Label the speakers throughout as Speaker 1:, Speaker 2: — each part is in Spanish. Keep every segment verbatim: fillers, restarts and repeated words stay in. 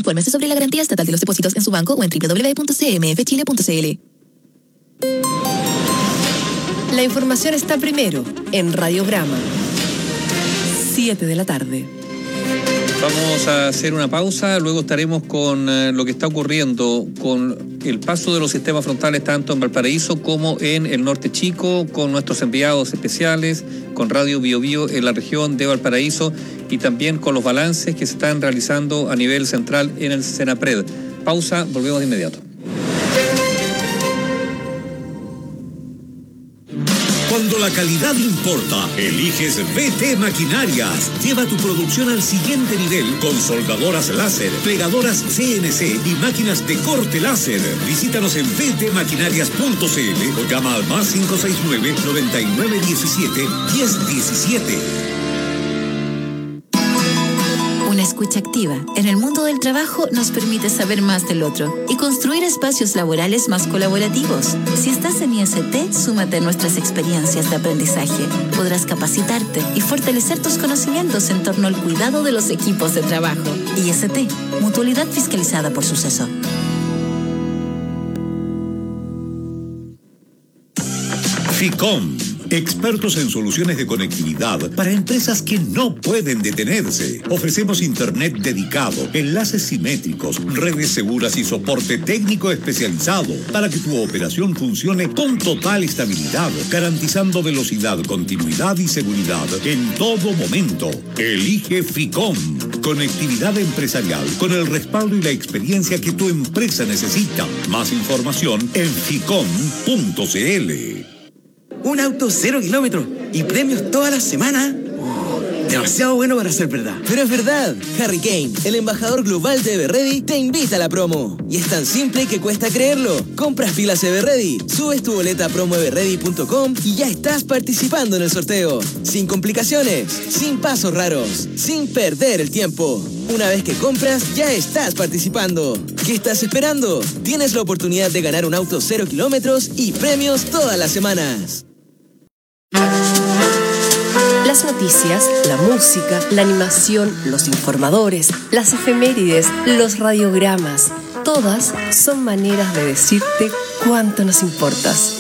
Speaker 1: Infórmese sobre la garantía estatal de los depósitos en su banco o en doble u doble u doble u punto c m f chile punto c l.
Speaker 2: La información está primero en Radiograma. siete de la tarde.
Speaker 3: Vamos a hacer una pausa, luego estaremos con eh, lo que está ocurriendo con el paso de los sistemas frontales tanto en Valparaíso como en el Norte Chico, con nuestros enviados especiales, con Radio Bio Bio en la región de Valparaíso y también con los balances que se están realizando a nivel central en el Senapred. Pausa, volvemos de inmediato.
Speaker 4: Cuando la calidad importa, eliges B T Maquinarias. Lleva tu producción al siguiente nivel con soldadoras láser, plegadoras C N C y máquinas de corte láser. Visítanos en b t maquinarias punto c l o llama al más cinco seis nueve, noventa y nueve diecisiete, diez diecisiete.
Speaker 5: Una escucha activa en el mundo del trabajo nos permite saber más del otro y construir espacios laborales más colaborativos. Si estás en I S T, súmate a nuestras experiencias de aprendizaje. Podrás capacitarte y fortalecer tus conocimientos en torno al cuidado de los equipos de trabajo. I S T, mutualidad fiscalizada por Suceso.
Speaker 4: FICOM, expertos en soluciones de conectividad para empresas que no pueden detenerse. Ofrecemos internet dedicado, enlaces simétricos, redes seguras y soporte técnico especializado para que tu operación funcione con total estabilidad, garantizando velocidad, continuidad y seguridad en todo momento. Elige FICOM, conectividad empresarial con el respaldo y la experiencia que tu empresa necesita. Más información en ficom punto c l.
Speaker 6: Un auto cero kilómetros y premios toda la semana. Oh, demasiado bueno para ser verdad.
Speaker 7: Pero es verdad. Harry Kane, el embajador global de Everready, te invita a la promo. Y es tan simple que cuesta creerlo. Compras pilas Everready, subes tu boleta a promo everready punto com y ya estás participando en el sorteo. Sin complicaciones, sin pasos raros, sin perder el tiempo. Una vez que compras, ya estás participando. ¿Qué estás esperando? Tienes la oportunidad de ganar un auto cero kilómetros y premios todas las semanas.
Speaker 2: Las noticias, la música, la animación, los informadores, las efemérides, los radiogramas, todas son maneras de decirte cuánto nos importas.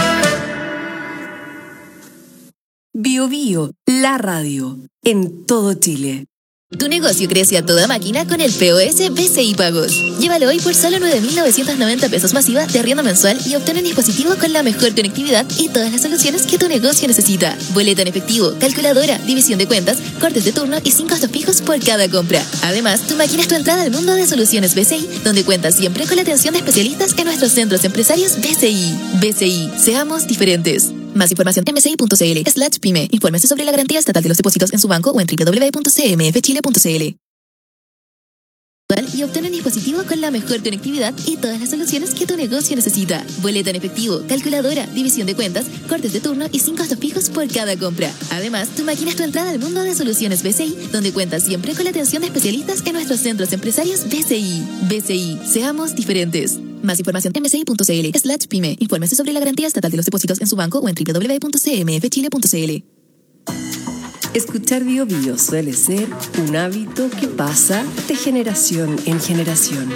Speaker 2: Bio Bio, la radio, en todo Chile.
Speaker 1: Tu negocio crece a toda máquina con el P O S B C I Pagos. Llévalo hoy por solo nueve mil novecientos noventa pesos masiva de arriendo mensual y obtén un dispositivo con la mejor conectividad y todas las soluciones que tu negocio necesita. Boleta en efectivo, calculadora, división de cuentas, cortes de turno y sin costos fijos por cada compra. Además, tu máquina es tu entrada al mundo de soluciones B C I, donde cuentas siempre con la atención de especialistas en nuestros centros empresarios B C I. B C I, seamos diferentes. Más información en bci punto c l slash pyme. Infórmese sobre la garantía estatal de los depósitos en su banco o en doble u doble u doble u punto c m f chile punto c l. Y obtén un dispositivo con la mejor conectividad y todas las soluciones que tu negocio necesita. Boleta en efectivo, calculadora, división de cuentas, cortes de turno y sin costos fijos por cada compra. Además, tu máquina es tu entrada al mundo de soluciones B C I, donde cuentas siempre con la atención de especialistas en nuestros centros empresarios B C I. B C I, seamos diferentes. Más información en bci punto c l slash pyme. Infórmese sobre la garantía estatal de los depósitos en su banco o en doble u doble u doble u punto c m f chile punto c l.
Speaker 2: Escuchar Bio Bio suele ser un hábito que pasa de generación en generación.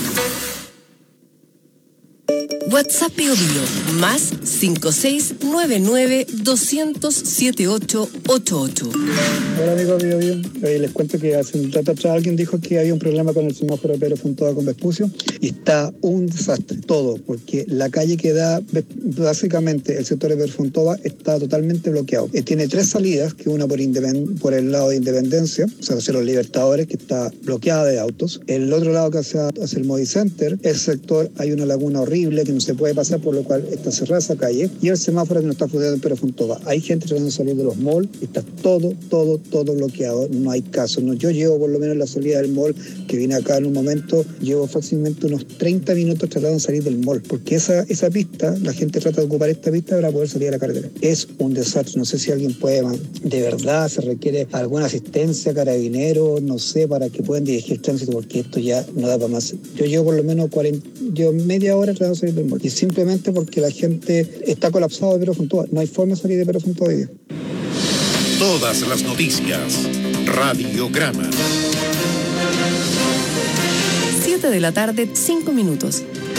Speaker 2: WhatsApp Bio Bio, más cinco seis nueve nueve dos cero cero siete ocho ocho ocho.
Speaker 8: Hola amigos Bio Bio, hoy les cuento que hace un rato atrás alguien dijo que había un problema con el semáforo de Pedro Fontova con Vespucio y está un desastre, todo, porque la calle que da, básicamente el sector de Pedro Fontova está totalmente bloqueado. Eh, tiene tres salidas, que una por, Independ- por el lado de Independencia, o sea, hacia los Libertadores, que está bloqueada de autos. El otro lado que hacia, hacia el Modi Center, ese sector hay una laguna horrible que no se puede pasar, por lo cual está cerrada esa calle, y el semáforo que no está funcionando en Pedro Fontova. Hay gente tratando de salir de los malls, está todo, todo, todo bloqueado, no hay caso. No, yo llevo por lo menos la salida del mall, que vine acá en un momento, llevo fácilmente unos treinta minutos tratando de salir del mall, porque esa, esa pista, la gente trata de ocupar esta pista para poder salir a la carretera. Es un desastre, no sé si alguien puede, de verdad, se requiere alguna asistencia, carabineros, no sé, para que puedan dirigir el tránsito, porque esto ya no da para más. Yo llevo por lo menos cuarenta, yo media hora tratando de salir del mall, y simplemente porque la gente está colapsada de Pedro Fontova, no hay forma de salir de Pedro Fontova hoy día.
Speaker 4: Todas las noticias. Radiograma.
Speaker 2: siete de la tarde, cinco minutos.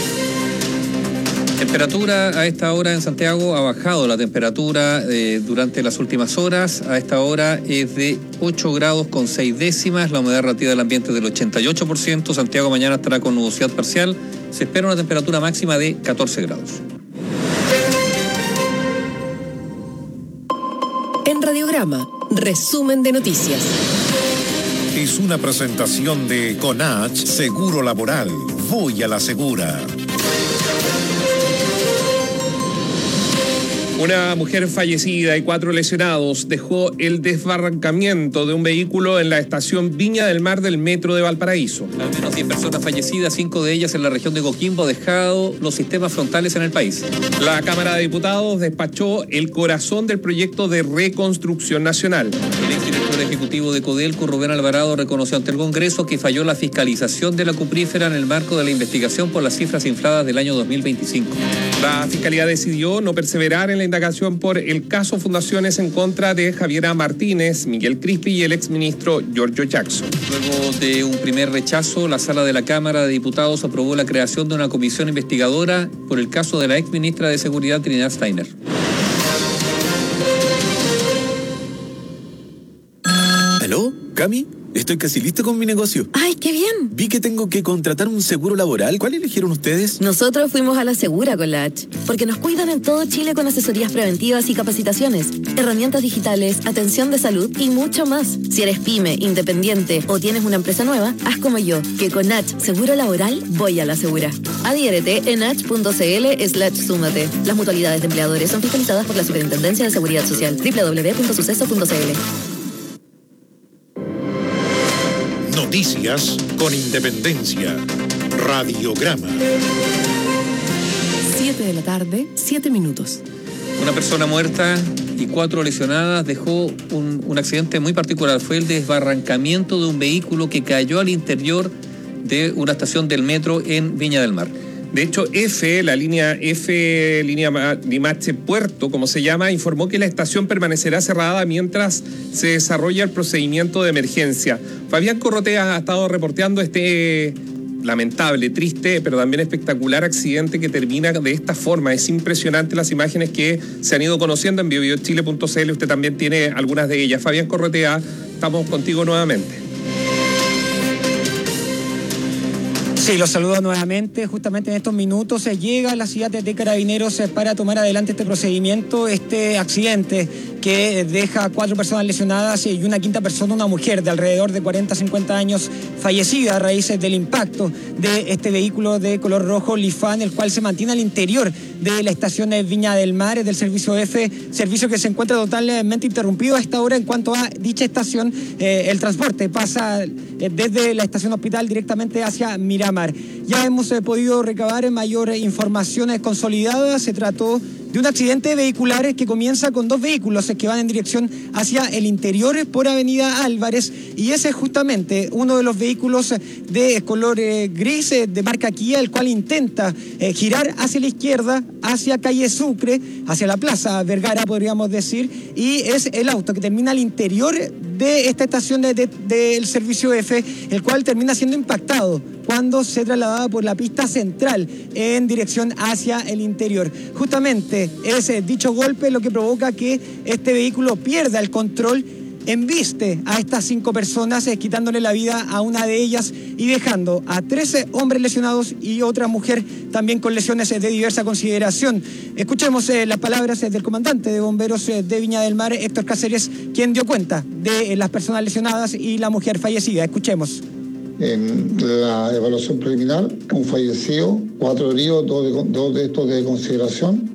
Speaker 3: Temperatura a esta hora en Santiago ha bajado la temperatura eh, durante las últimas horas. A esta hora es de ocho grados con seis décimas. La humedad relativa del ambiente es del ochenta y ocho por ciento. Santiago mañana estará con nubosidad parcial. Se espera una temperatura máxima de catorce grados.
Speaker 2: En Radiograma, resumen de noticias.
Speaker 4: Es una presentación de Conach Seguro Laboral. Voy a la segura.
Speaker 9: Una mujer fallecida y cuatro lesionados dejó el desbarrancamiento de un vehículo en la estación Viña del Mar del Metro de Valparaíso.
Speaker 3: Al menos diez personas fallecidas, cinco de ellas en la región de Coquimbo, dejado los sistemas frontales en el país.
Speaker 9: La Cámara de Diputados despachó el corazón del proyecto de reconstrucción nacional.
Speaker 3: El exdirector ejecutivo de Codelco, Rubén Alvarado, reconoció ante el Congreso que falló la fiscalización de la cuprífera en el marco de la investigación por las cifras infladas del año dos mil veinticinco.
Speaker 9: La Fiscalía decidió no perseverar en la indagación por el caso Fundaciones en contra de Javiera Martínez, Miguel Crispi y el exministro Giorgio Jackson.
Speaker 3: Luego de un primer rechazo, la Sala de la Cámara de Diputados aprobó la creación de una comisión investigadora por el caso de la exministra de Seguridad, Trinidad Steiner.
Speaker 6: ¿Aló? ¿Cami? Estoy casi listo con mi negocio.
Speaker 10: ¡Ay, qué bien!
Speaker 6: Vi que tengo que contratar un seguro laboral. ¿Cuál eligieron ustedes?
Speaker 10: Nosotros fuimos a la Segura con la H, porque nos cuidan en todo Chile con asesorías preventivas y capacitaciones, herramientas digitales, atención de salud y mucho más. Si eres pyme, independiente o tienes una empresa nueva, haz como yo, que con H Seguro Laboral voy a la Segura. Adhiérete en h.cl slash súmate. Las mutualidades de empleadores son fiscalizadas por la Superintendencia de Seguridad Social. doble u doble u doble u punto suceso punto c l.
Speaker 4: Noticias con Independencia. Radiograma.
Speaker 2: siete de la tarde, siete minutos.
Speaker 3: Una persona muerta y cuatro lesionadas dejó un, un accidente muy particular. Fue el desbarrancamiento de un vehículo que cayó al interior de una estación del metro en Viña del Mar.
Speaker 9: De hecho, F, la línea F, línea Limache Puerto, como se llama, informó que la estación permanecerá cerrada mientras se desarrolla el procedimiento de emergencia. Fabián Corrotea ha estado reporteando este lamentable, triste, pero también espectacular accidente que termina de esta forma. Es impresionante las imágenes que se han ido conociendo en bio bio chile punto c l. Usted también tiene algunas de ellas. Fabián Corrotea, estamos contigo nuevamente.
Speaker 11: Sí, los saludo nuevamente. Justamente en estos minutos se llega a la ciudad de Carabineros para tomar adelante este procedimiento, este accidente que deja cuatro personas lesionadas y una quinta persona, una mujer de alrededor de cuarenta a cincuenta años, fallecida a raíz del impacto de este vehículo de color rojo Lifan, el cual se mantiene al interior de la estación de Viña del Mar, del servicio F, servicio que se encuentra totalmente interrumpido a esta hora. En cuanto a dicha estación, eh, el transporte pasa eh, desde la estación Hospital directamente hacia Miramar. Ya hemos eh, podido recabar mayores informaciones consolidadas. Se trató de un accidente vehicular que comienza con dos vehículos que van en dirección hacia el interior por Avenida Álvarez, y ese es justamente uno de los vehículos de color eh, gris eh, de marca Kia, el cual intenta eh, girar hacia la izquierda, hacia calle Sucre, hacia la Plaza Vergara, podríamos decir, y es el auto que termina al interior de esta estación del de, de, de servicio F, el cual termina siendo impactado cuando se trasladaba por la pista central en dirección hacia el interior. Justamente es dicho golpe lo que provoca que este vehículo pierda el control, embiste a estas cinco personas, eh, quitándole la vida a una de ellas y dejando a trece hombres lesionados y otra mujer también con lesiones eh, de diversa consideración. Escuchemos eh, las palabras eh, del comandante de bomberos eh, de Viña del Mar, Héctor Cáceres, quien dio cuenta de eh, las personas lesionadas y la mujer fallecida. Escuchemos.
Speaker 12: En la evaluación preliminar, un fallecido, cuatro heridos, dos de, dos de estos de consideración.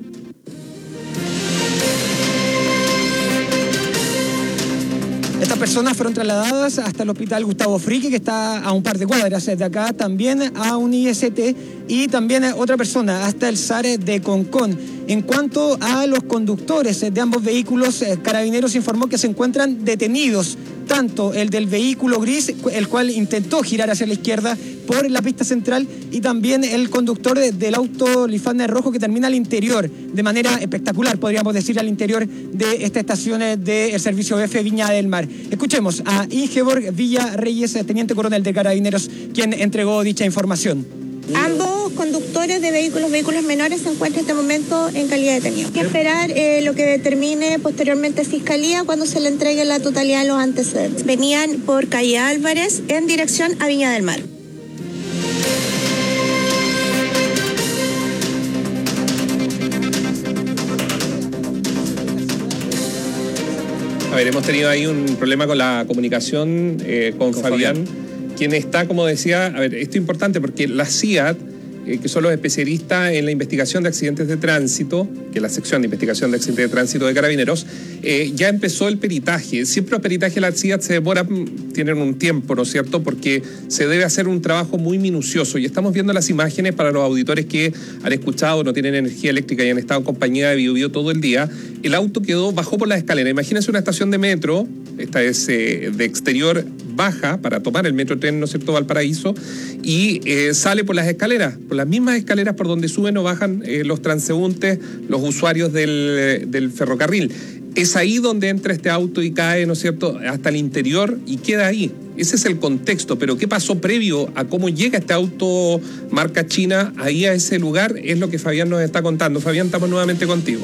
Speaker 11: Estas personas fueron trasladadas hasta el hospital Gustavo Fricke, que está a un par de cuadras de acá, también a un I S T, y también otra persona hasta el S A R de Concón. En cuanto a los conductores de ambos vehículos, Carabineros informó que se encuentran detenidos tanto el del vehículo gris, el cual intentó girar hacia la izquierda por la pista central, y también el conductor de, del auto Lifan rojo que termina al interior, de manera espectacular, podríamos decir, al interior de esta estación del servicio F Viña del Mar. Escuchemos a Ingeborg Villarreyes, teniente coronel de Carabineros, quien entregó dicha información.
Speaker 13: Ambos conductores de vehículos, vehículos menores, se encuentran en este momento en calidad de detenidos. Hay que esperar eh, lo que determine posteriormente Fiscalía cuando se le entregue la totalidad de los antecedentes. Venían por calle Álvarez en dirección a Viña del Mar.
Speaker 9: A ver, hemos tenido ahí un problema con la comunicación eh, con, con Fabián, Fabián, quien está, como decía, a ver, esto es importante porque la C I A T, eh, que son los especialistas en la investigación de accidentes de tránsito, que es la sección de investigación de accidentes de tránsito de Carabineros, eh, ya empezó el peritaje. Siempre los peritajes de la C I A T se demoran, tienen un tiempo, ¿no es cierto?, porque se debe hacer un trabajo muy minucioso, y estamos viendo las imágenes para los auditores que han escuchado, no tienen energía eléctrica y han estado en compañía de Bio Bio todo el día. El auto quedó, bajó por las escaleras. Imagínense una estación de metro, esta es eh, de exterior, baja para tomar el metro tren, ¿no es cierto?, Valparaíso, y eh, sale por las escaleras, por las mismas escaleras por donde suben o bajan eh, los transeúntes, los usuarios del, del ferrocarril. Es ahí donde entra este auto y cae, ¿no es cierto?, hasta el interior y queda ahí. Ese es el contexto, pero ¿qué pasó previo a cómo llega este auto marca China ahí a ese lugar? Es lo que Fabián nos está contando. Fabián, estamos nuevamente contigo.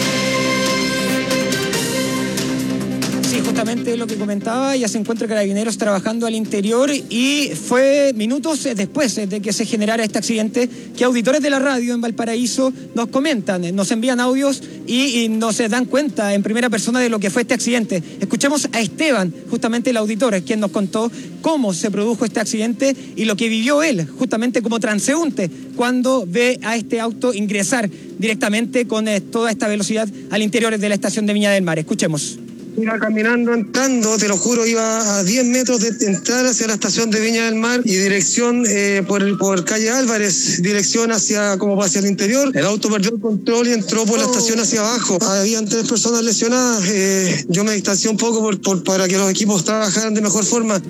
Speaker 11: Justamente lo que comentaba, ya se encuentra Carabineros trabajando al interior, y fue minutos después de que se generara este accidente que auditores de la radio en Valparaíso nos comentan, nos envían audios y, y nos dan cuenta en primera persona de lo que fue este accidente. Escuchemos a Esteban, justamente el auditor, quien nos contó cómo se produjo este accidente y lo que vivió él, justamente como transeúnte, cuando ve a este auto ingresar directamente con eh, toda esta velocidad al interior de la estación de Viña del Mar. Escuchemos.
Speaker 14: Iba caminando, entrando, te lo juro, iba a diez metros de entrar hacia la estación de Viña del Mar y dirección eh, por, por calle Álvarez, dirección hacia como hacia el interior. El auto perdió el control y entró por la estación hacia abajo. Habían tres personas lesionadas. Eh, yo me distancié un poco por, por, para que los equipos trabajaran de mejor forma.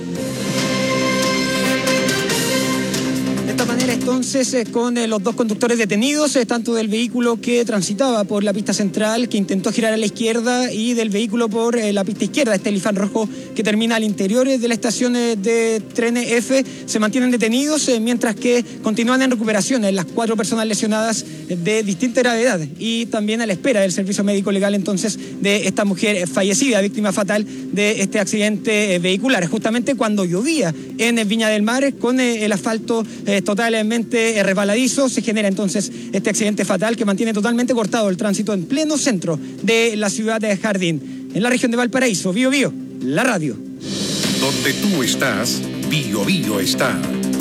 Speaker 11: De esta manera, entonces, eh, con eh, los dos conductores detenidos, eh, tanto del vehículo que transitaba por la pista central, que intentó girar a la izquierda, y del vehículo por eh, la pista izquierda, este Lifan rojo que termina al interior de la estación eh, de tren F, se mantienen detenidos, eh, mientras que continúan en recuperación eh, las cuatro personas lesionadas eh, de distinta gravedad, y también a la espera del servicio médico legal, entonces, de esta mujer eh, fallecida, víctima fatal de este accidente eh, vehicular, justamente cuando llovía en eh, Viña del Mar, con eh, el asfalto eh, totalmente resbaladizo, se genera entonces este accidente fatal que mantiene totalmente cortado el tránsito en pleno centro de la ciudad de Jardín, en la región de Valparaíso. Bio Bio, la radio.
Speaker 4: Donde tú estás, Bio Bio está.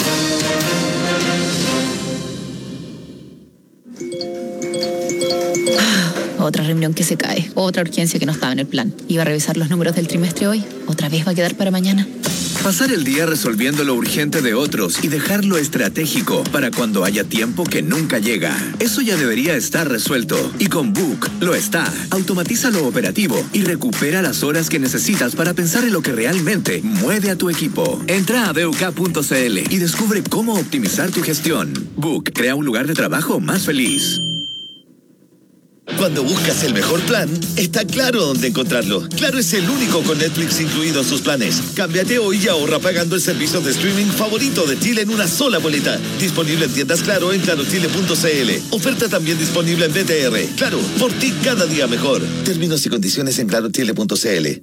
Speaker 1: Otra reunión que se cae, otra urgencia que no estaba en el plan. Iba a revisar los números del trimestre hoy, otra vez va a quedar para mañana.
Speaker 15: Pasar el día resolviendo lo urgente de otros y dejar lo estratégico para cuando haya tiempo que nunca llega. Eso ya debería estar resuelto. Y con Book lo está. Automatiza lo operativo y recupera las horas que necesitas para pensar en lo que realmente mueve a tu equipo. Entra a b u k punto c l y descubre cómo optimizar tu gestión. Book crea un lugar de trabajo más feliz.
Speaker 16: Cuando buscas el mejor plan, está Claro dónde encontrarlo. Claro es el único con Netflix incluido en sus planes. Cámbiate hoy y ahorra pagando el servicio de streaming favorito de Chile en una sola boleta. Disponible en tiendas Claro en claro chile punto c l. Oferta también disponible en B T R. Claro, por ti cada día mejor. Términos y condiciones en claro chile punto c l.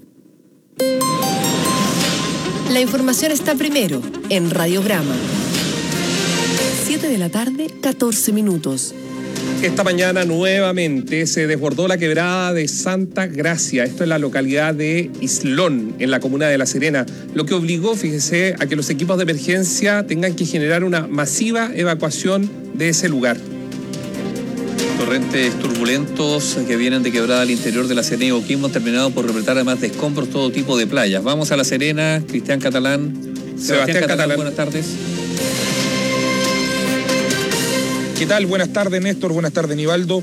Speaker 2: La información está primero en Radiograma. siete de la tarde, catorce minutos.
Speaker 9: Esta mañana nuevamente se desbordó la quebrada de Santa Gracia. Esto es la localidad de Islón, en la comuna de La Serena, lo que obligó, fíjese, a que los equipos de emergencia tengan que generar una masiva evacuación de ese lugar.
Speaker 3: Torrentes turbulentos que vienen de quebrada al interior de La Serena y Oquimbo han terminado por repletar además de escombros todo tipo de playas. Vamos a La Serena, Cristian Catalán.
Speaker 9: Sebastián, Sebastián Catalán, Catalán,
Speaker 3: buenas tardes.
Speaker 17: ¿Qué tal? Buenas tardes, Néstor. Buenas tardes, Nivaldo.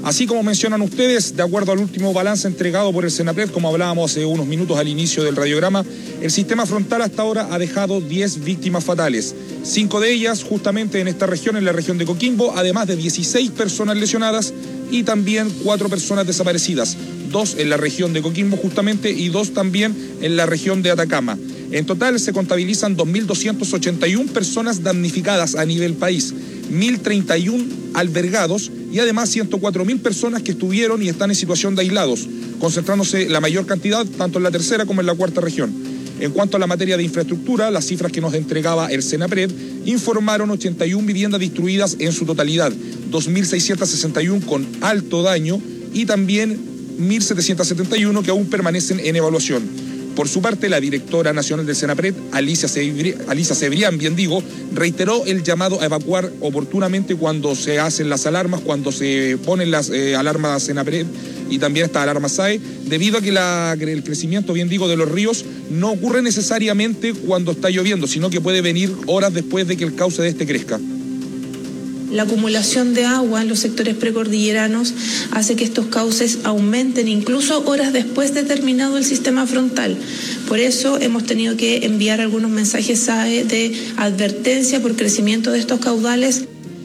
Speaker 17: Así como mencionan ustedes, de acuerdo al último balance entregado por el Senapred, como hablábamos hace unos minutos al inicio del radiograma, el sistema frontal hasta ahora ha dejado diez víctimas fatales. Cinco de ellas justamente en esta región, en la región de Coquimbo, además de dieciséis personas lesionadas y también cuatro personas desaparecidas. Dos en la región de Coquimbo justamente y dos también en la región de Atacama. En total se contabilizan dos mil doscientas ochenta y una personas damnificadas a nivel país, mil treinta y uno albergados y además ciento cuatro mil personas que estuvieron y están en situación de aislados, concentrándose la mayor cantidad tanto en la tercera como en la cuarta región. En cuanto a la materia de infraestructura, las cifras que nos entregaba el Senapred informaron ochenta y una viviendas destruidas en su totalidad, dos mil seiscientas sesenta y uno con alto daño y también mil setecientas setenta y uno que aún permanecen en evaluación. Por su parte, la directora nacional del Senapred, Alicia Cebrián, bien digo, reiteró el llamado a evacuar oportunamente cuando se hacen las alarmas, cuando se ponen las eh, alarmas Senapred y también estas alarmas S A E, debido a que la, el crecimiento, bien digo, de los ríos no ocurre necesariamente cuando está lloviendo, sino que puede venir horas después de que el cauce de este crezca.
Speaker 18: La acumulación de agua en los sectores precordilleranos hace que estos cauces aumenten incluso horas después de terminado el sistema frontal. Por eso hemos tenido que enviar algunos mensajes S A E de advertencia por crecimiento de estos caudales.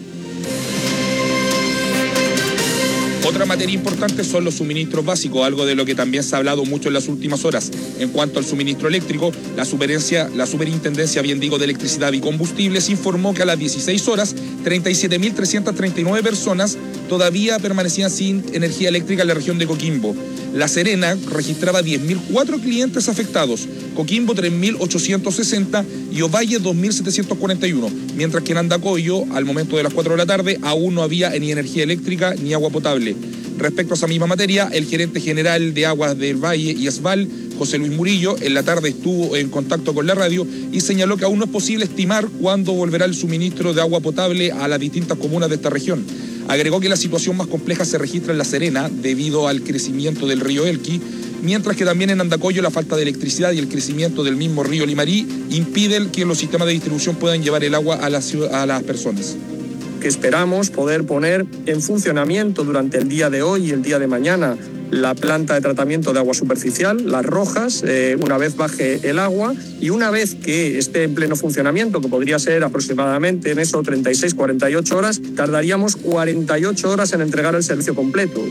Speaker 17: Otra materia importante son los suministros básicos, algo de lo que también se ha hablado mucho en las últimas horas. En cuanto al suministro eléctrico, la, la Superintendencia, bien digo, de Electricidad y Combustibles informó que a las dieciséis horas, treinta y siete mil trescientas treinta y nueve personas todavía permanecían sin energía eléctrica en la región de Coquimbo. La Serena registraba diez mil cuatro clientes afectados, Coquimbo tres mil ochocientos sesenta y Ovalle dos mil setecientos cuarenta y uno, mientras que en Andacollo, al momento de las cuatro de la tarde, aún no había ni energía eléctrica ni agua potable. Respecto a esa misma materia, el gerente general de Aguas del Valle y Esval, José Luis Murillo, en la tarde estuvo en contacto con la radio y señaló que aún no es posible estimar cuándo volverá el suministro de agua potable a las distintas comunas de esta región. Agregó que la situación más compleja se registra en La Serena debido al crecimiento del río Elqui, mientras que también en Andacollo la falta de electricidad y el crecimiento del mismo río Limarí impiden que los sistemas de distribución puedan llevar el agua a, la, a las personas.
Speaker 19: Que esperamos poder poner en funcionamiento durante el día de hoy y el día de mañana la planta de tratamiento de agua superficial, Las Rojas, eh, una vez baje el agua y una vez que esté en pleno funcionamiento, que podría ser aproximadamente en eso treinta y seis, cuarenta y ocho horas, tardaríamos cuarenta y ocho horas en entregar el servicio completo.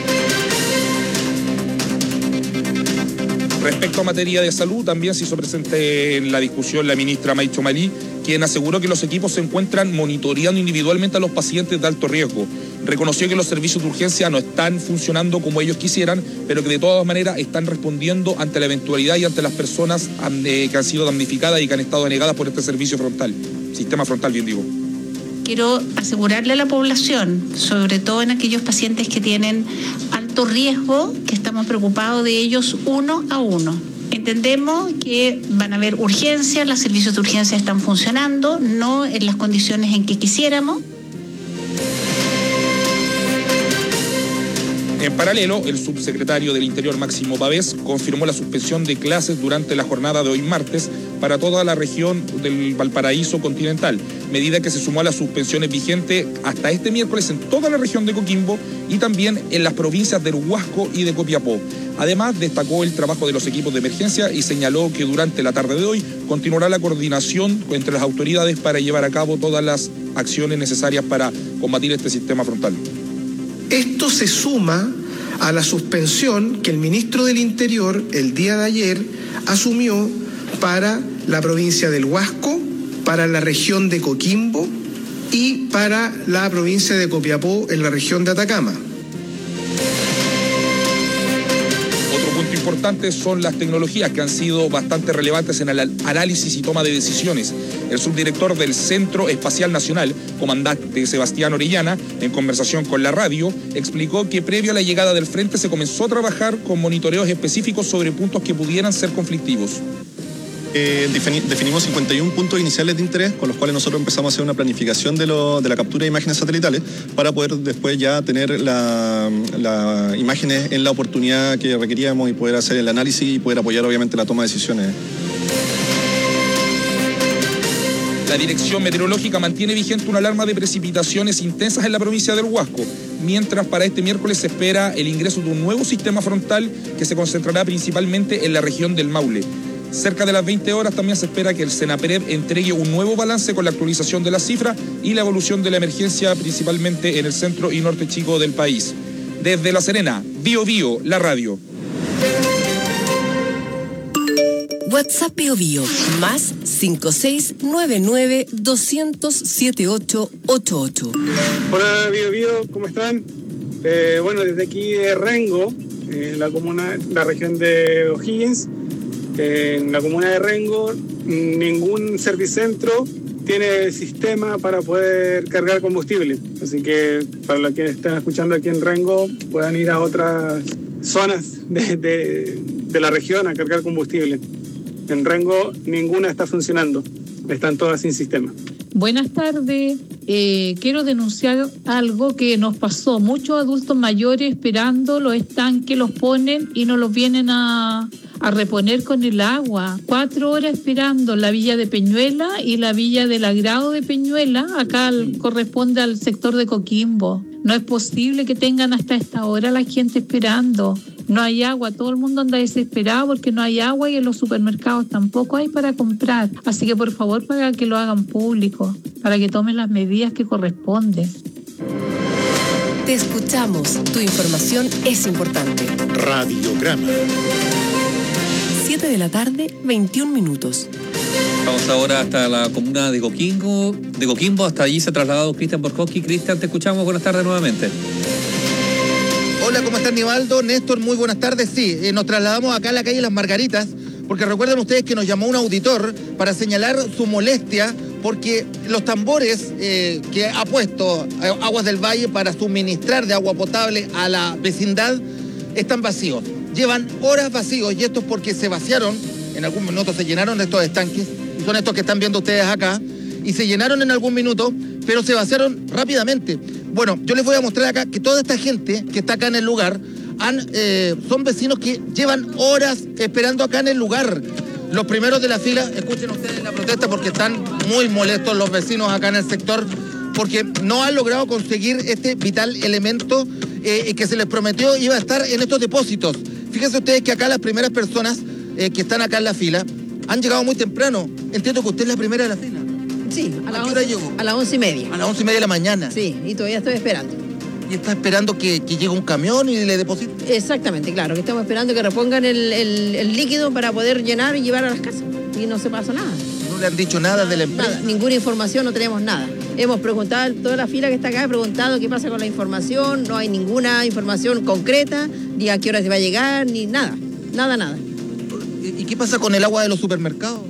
Speaker 17: Respecto a materia de salud, también se hizo presente en la discusión la ministra Maicho Malí, quien aseguró que los equipos se encuentran monitoreando individualmente a los pacientes de alto riesgo. Reconoció que los servicios de urgencia no están funcionando como ellos quisieran, pero que de todas maneras están respondiendo ante la eventualidad y ante las personas que han sido damnificadas y que han estado denegadas por este servicio frontal, sistema frontal, bien digo.
Speaker 20: Quiero asegurarle a la población, sobre todo en aquellos pacientes que tienen alto riesgo, que estamos preocupados de ellos uno a uno. Entendemos que van a haber urgencias, los servicios de urgencia están funcionando, no en las condiciones en que quisiéramos.
Speaker 17: En paralelo, el subsecretario del Interior, Máximo Pavés, confirmó la suspensión de clases durante la jornada de hoy martes para toda la región del Valparaíso continental, medida que se sumó a las suspensiones vigentes hasta este miércoles en toda la región de Coquimbo y también en las provincias de Huasco y de Copiapó. Además, destacó el trabajo de los equipos de emergencia y señaló que durante la tarde de hoy continuará la coordinación entre las autoridades para llevar a cabo todas las acciones necesarias para combatir este sistema frontal.
Speaker 21: Esto se suma a la suspensión que el ministro del Interior el día de ayer asumió para la provincia del Huasco, para la región de Coquimbo y para la provincia de Copiapó en la región de Atacama.
Speaker 17: Importantes son las tecnologías que han sido bastante relevantes en el análisis y toma de decisiones. El subdirector del Centro Espacial Nacional, comandante Sebastián Orellana, en conversación con la radio, explicó que previo a la llegada del frente se comenzó a trabajar con monitoreos específicos sobre puntos que pudieran ser conflictivos.
Speaker 22: Eh, definimos cincuenta y un puntos iniciales de interés con los cuales nosotros empezamos a hacer una planificación de, lo, de la captura de imágenes satelitales para poder después ya tener las la imágenes en la oportunidad que requeríamos y poder hacer el análisis y poder apoyar obviamente la toma de decisiones.
Speaker 17: La Dirección Meteorológica mantiene vigente una alarma de precipitaciones intensas en la provincia del Huasco, mientras para este miércoles se espera el ingreso de un nuevo sistema frontal que se concentrará principalmente en la región del Maule. Cerca de las veinte horas también se espera que el Senapereb entregue un nuevo balance con la actualización de la cifra y la evolución de la emergencia, principalmente en el centro y norte chico del país. Desde La Serena, Bio Bio, la radio.
Speaker 2: WhatsApp Bio Bio, más cinco seis nueve nueve dos cero cero siete ocho ocho ocho.
Speaker 5: Hola Bio Bio, ¿cómo están? Eh, bueno, desde aquí de Rengo, eh, la comuna, la región de O'Higgins, eh, en la comuna de Rengo, ningún servicentro tiene sistema para poder cargar combustible. Así que para los que están escuchando aquí en Rengo, puedan ir a otras zonas de, de, de la región a cargar combustible. En Rengo ninguna está funcionando, están todas sin sistema.
Speaker 7: Buenas tardes, eh, quiero denunciar algo que nos pasó. Muchos adultos mayores esperando los estanques, los ponen y no los vienen a, a reponer con el agua. Cuatro horas esperando la villa de Peñuela y la villa del Agrado de Peñuela, acá al, corresponde al sector de Coquimbo. No es posible que tengan hasta esta hora la gente esperando. No hay agua, todo el mundo anda desesperado porque no hay agua y en los supermercados tampoco hay para comprar. Así que por favor, para que lo hagan público, para que tomen las medidas que corresponden.
Speaker 2: Te escuchamos, tu información es importante.
Speaker 4: Radiograma.
Speaker 2: siete de la tarde, veintiún minutos.
Speaker 3: Vamos ahora hasta la comuna de Coquimbo, de Coquimbo, hasta allí se ha trasladado Cristian Borkowski. Cristian, te escuchamos, buenas tardes nuevamente.
Speaker 23: Hola, ¿cómo están, Nivaldo? Néstor, muy buenas tardes. Sí, eh, nos trasladamos acá a la calle Las Margaritas, porque recuerden ustedes que nos llamó un auditor para señalar su molestia porque los tambores eh, que ha puesto eh, Aguas del Valle para suministrar de agua potable a la vecindad están vacíos. Llevan horas vacíos y esto es porque se vaciaron, en algún minuto se llenaron de estos estanques, y son estos que están viendo ustedes acá, y se llenaron en algún minuto, pero se vaciaron rápidamente. Bueno, yo les voy a mostrar acá que toda esta gente que está acá en el lugar han, eh, son vecinos que llevan horas esperando acá en el lugar. Los primeros de la fila, escuchen ustedes la protesta porque están muy molestos los vecinos acá en el sector porque no han logrado conseguir este vital elemento eh, que se les prometió iba a estar en estos depósitos. Fíjense ustedes que acá las primeras personas eh, que están acá en la fila han llegado muy temprano. Entiendo que usted es la primera de la fila.
Speaker 24: Sí, a,
Speaker 23: ¿A qué hora llegó?
Speaker 24: A las once y media.
Speaker 23: A las once y media de la mañana.
Speaker 24: Sí, y todavía estoy esperando.
Speaker 23: ¿Y está esperando que, que llegue un camión y le deposite?
Speaker 24: Exactamente, claro, que estamos esperando que repongan el, el, el líquido para poder llenar y llevar a las casas. Y no se pasa nada.
Speaker 23: ¿No le han dicho nada de la empresa?
Speaker 24: Nada, ninguna información, no tenemos nada. Hemos preguntado, toda la fila que está acá, he preguntado qué pasa con la información, no hay ninguna información concreta, ni a qué hora se va a llegar, ni nada, nada, nada.
Speaker 23: ¿Y qué pasa con el agua de los supermercados?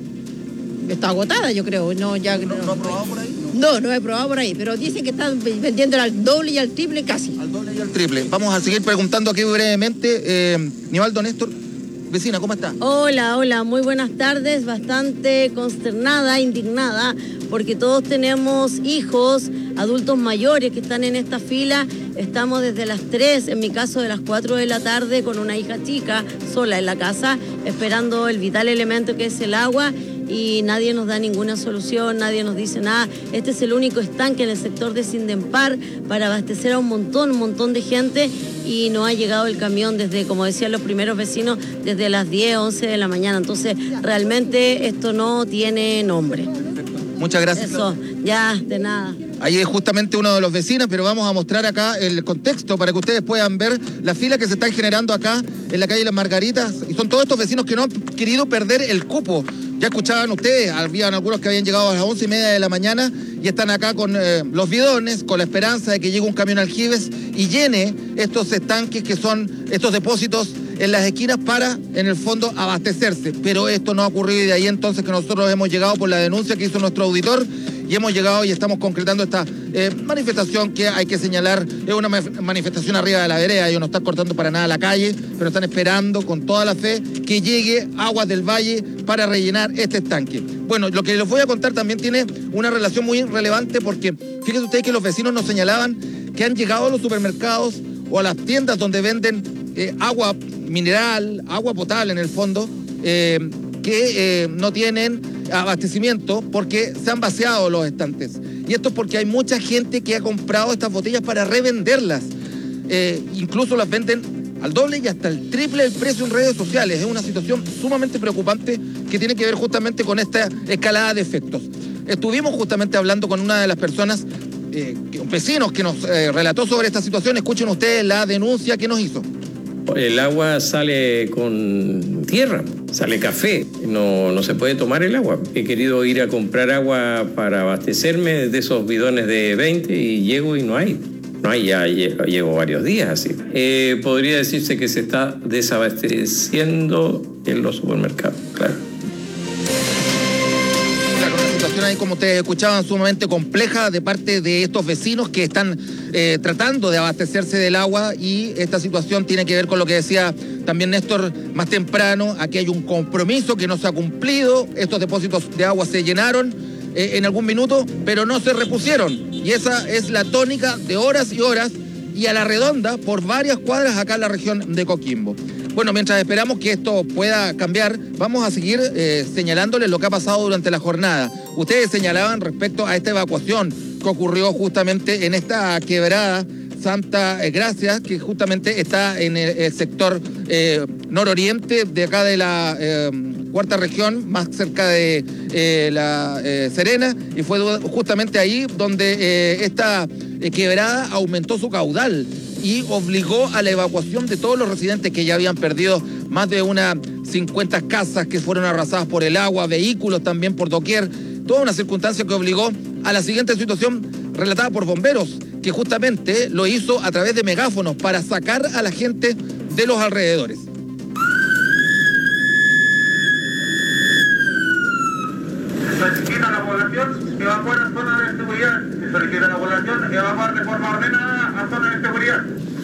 Speaker 24: Está agotada, yo creo. No, ya,
Speaker 23: ¿No,
Speaker 24: no,
Speaker 23: ¿no ha probado por ahí?
Speaker 24: No, no he probado por ahí, pero dicen que están vendiendo al doble y al triple casi.
Speaker 23: Al doble y al triple. Vamos a seguir preguntando aquí brevemente. Eh, Nivaldo, Néstor, vecina, ¿cómo está?
Speaker 24: Hola, hola, muy buenas tardes. Bastante consternada, indignada, porque todos tenemos hijos, adultos mayores que están en esta fila. Estamos desde las tres, en mi caso de las cuatro de la tarde, con una hija chica sola en la casa, esperando el vital elemento que es el agua. Y nadie nos da ninguna solución, nadie nos dice nada. Este es el único estanque en el sector de Sindempar para abastecer a un montón, un montón de gente y no ha llegado el camión desde, como decían los primeros vecinos, desde las diez, once de la mañana. Entonces, realmente esto no tiene nombre.
Speaker 23: Muchas gracias.
Speaker 24: Eso, ya, de nada.
Speaker 23: Ahí es justamente uno de los vecinos, pero vamos a mostrar acá el contexto para que ustedes puedan ver la fila que se están generando acá en la calle Las Margaritas. Y son todos estos vecinos que no han querido perder el cupo. Ya escuchaban ustedes, habían algunos que habían llegado a las once y media de la mañana y están acá con eh, los bidones, con la esperanza de que llegue un camión aljibes y llene estos estanques que son estos depósitos en las esquinas para, en el fondo, abastecerse. Pero esto no ha ocurrido y de ahí entonces que nosotros hemos llegado por la denuncia que hizo nuestro auditor y hemos llegado y estamos concretando esta eh, manifestación que hay que señalar, es una manifestación arriba de la vereda, ellos no están cortando para nada la calle, pero están esperando con toda la fe que llegue Aguas del Valle para rellenar este estanque. Bueno, lo que les voy a contar también tiene una relación muy relevante porque fíjense ustedes que los vecinos nos señalaban que han llegado a los supermercados o a las tiendas donde venden eh, agua mineral, agua potable en el fondo, eh, que eh, no tienen abastecimiento porque se han vaciado los estantes. Y esto es porque hay mucha gente que ha comprado estas botellas para revenderlas. Eh, incluso las venden al doble y hasta el triple del precio en redes sociales. Es una situación sumamente preocupante que tiene que ver justamente con esta escalada de efectos. Estuvimos justamente hablando con una de las personas, eh, vecinos, que nos eh, relató sobre esta situación. Escuchen ustedes la denuncia que nos hizo.
Speaker 6: El agua sale con tierra, sale café, no, no se puede tomar el agua. He querido ir a comprar agua para abastecerme de esos bidones de veinte y llego y no hay. No hay, ya llevo varios días así. Eh, podría decirse que se está desabasteciendo en los supermercados, claro.
Speaker 23: Ahí, como ustedes escuchaban, sumamente compleja de parte de estos vecinos que están eh, tratando de abastecerse del agua, y esta situación tiene que ver con lo que decía también Néstor más temprano. Aquí hay un compromiso que no se ha cumplido. Estos depósitos de agua se llenaron eh, en algún minuto, pero no se repusieron, y esa es la tónica de horas y horas y a la redonda por varias cuadras acá en la región de Coquimbo. Bueno, mientras esperamos que esto pueda cambiar, vamos a seguir eh, señalándoles lo que ha pasado durante la jornada. Ustedes señalaban respecto a esta evacuación que ocurrió justamente en esta quebrada Santa Gracia, que justamente está en el, el sector eh, nororiente de acá de la eh, cuarta región, más cerca de eh, la eh, Serena, y fue justamente ahí donde eh, esta eh, quebrada aumentó su caudal y obligó a la evacuación de todos los residentes que ya habían perdido más de unas cincuenta casas que fueron arrasadas por el agua, vehículos también por doquier. Toda una circunstancia que obligó a la siguiente situación relatada por bomberos, que justamente lo hizo a través de megáfonos para sacar a la gente de los alrededores.
Speaker 8: Solicita a la población evacuar a zonas de seguridad. Se solicita a la población evacuar de forma ordenada a zonas de seguridad.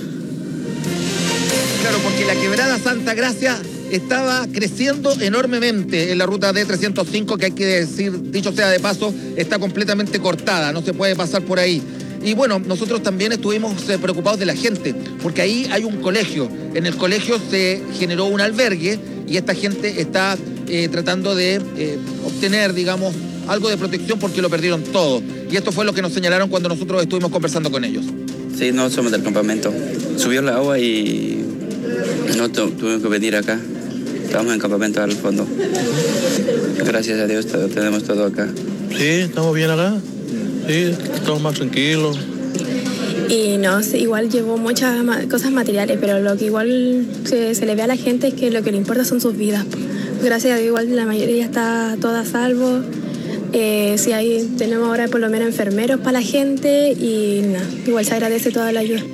Speaker 23: Claro, porque la quebrada Santa Gracia estaba creciendo enormemente en la ruta D trescientos cinco, que hay que decir, dicho sea de paso, está completamente cortada, no se puede pasar por ahí. Y bueno, nosotros también estuvimos eh, preocupados de la gente, porque ahí hay un colegio. En el colegio se generó un albergue y esta gente está eh, tratando de eh, obtener, digamos, algo de protección porque lo perdieron todo. Y esto fue lo que nos señalaron cuando nosotros estuvimos conversando con ellos.
Speaker 10: Sí, no somos del campamento. Subió el agua y no tu, tuvimos que venir acá. Estamos en campamento al fondo. Gracias a Dios tenemos todo acá.
Speaker 12: Sí, estamos bien acá. Sí, estamos más tranquilos.
Speaker 25: Y no, igual llevó muchas cosas materiales, pero lo que igual se, se le ve a la gente es que lo que le importa son sus vidas. Gracias a Dios igual la mayoría está toda a salvo. Eh, sí, ahí tenemos ahora por lo menos enfermeros para la gente y no, igual se agradece toda la ayuda.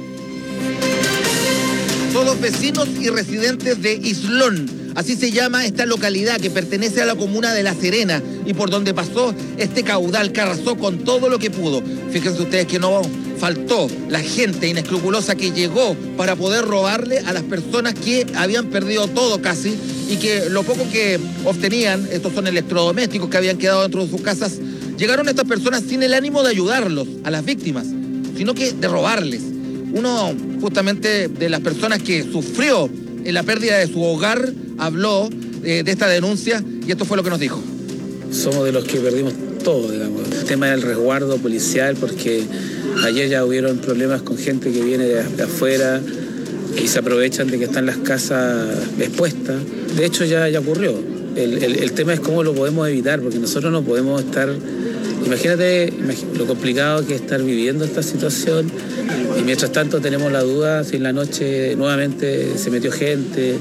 Speaker 23: Todos vecinos y residentes de Islón, así se llama esta localidad que pertenece a la comuna de La Serena y por donde pasó este caudal que arrasó con todo lo que pudo. Fíjense ustedes que no faltó la gente inescrupulosa que llegó para poder robarle a las personas que habían perdido todo casi y que lo poco que obtenían, estos son electrodomésticos que habían quedado dentro de sus casas, llegaron estas personas sin el ánimo de ayudarlos, a las víctimas, sino que de robarles. Uno justamente de las personas que sufrió en la pérdida de su hogar habló eh, de esta denuncia y esto fue lo que nos dijo.
Speaker 26: Somos de los que perdimos todo, digamos. El tema del resguardo policial, porque ayer ya hubieron problemas con gente que viene de, de afuera y se aprovechan de que están las casas expuestas. De hecho ya, ya ocurrió. El, el, el tema es cómo lo podemos evitar, porque nosotros no podemos estar... Imagínate, imagínate lo complicado que es estar viviendo esta situación y mientras tanto tenemos la duda si en la noche nuevamente se metió gente.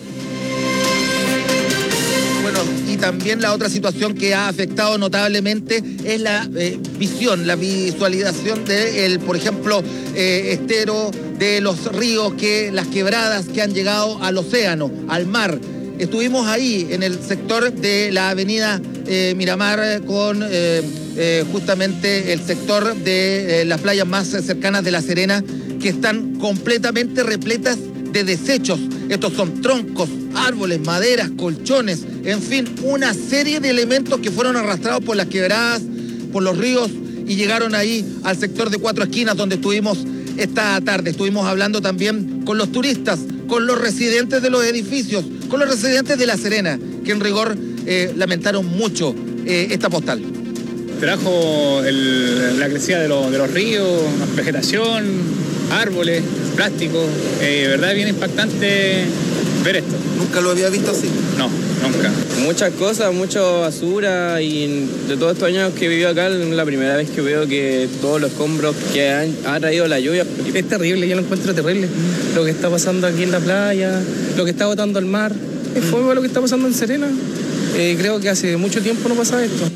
Speaker 23: Bueno, y también la otra situación que ha afectado notablemente es la eh, visión, la visualización de, el, por ejemplo, eh, estero de los ríos, que las quebradas que han llegado al océano, al mar. Estuvimos ahí en el sector de la avenida eh, Miramar con eh, eh, justamente el sector de eh, las playas más cercanas de La Serena, que están completamente repletas de desechos. Estos son troncos, árboles, maderas, colchones, en fin, una serie de elementos que fueron arrastrados por las quebradas, por los ríos y llegaron ahí al sector de Cuatro Esquinas donde estuvimos esta tarde. Estuvimos hablando también con los turistas, con los residentes de los edificios, con los residentes de La Serena, que en rigor eh, lamentaron mucho eh, esta postal.
Speaker 1: Trajo el, la crecida de, lo, de los ríos, vegetación, árboles, plástico. Eh, verdad, bien impactante ver esto.
Speaker 23: ¿Nunca lo había visto así?
Speaker 1: No, nunca.
Speaker 11: Muchas cosas, mucha basura, y de todos estos años que vivo acá, es la primera vez que veo que todos los escombros que han, ha traído la lluvia.
Speaker 13: Es terrible, yo lo encuentro terrible. Lo que está pasando aquí en la playa, lo que está botando el mar. Es fuego lo que está pasando en Serena. Eh, creo que hace mucho tiempo no pasaba esto.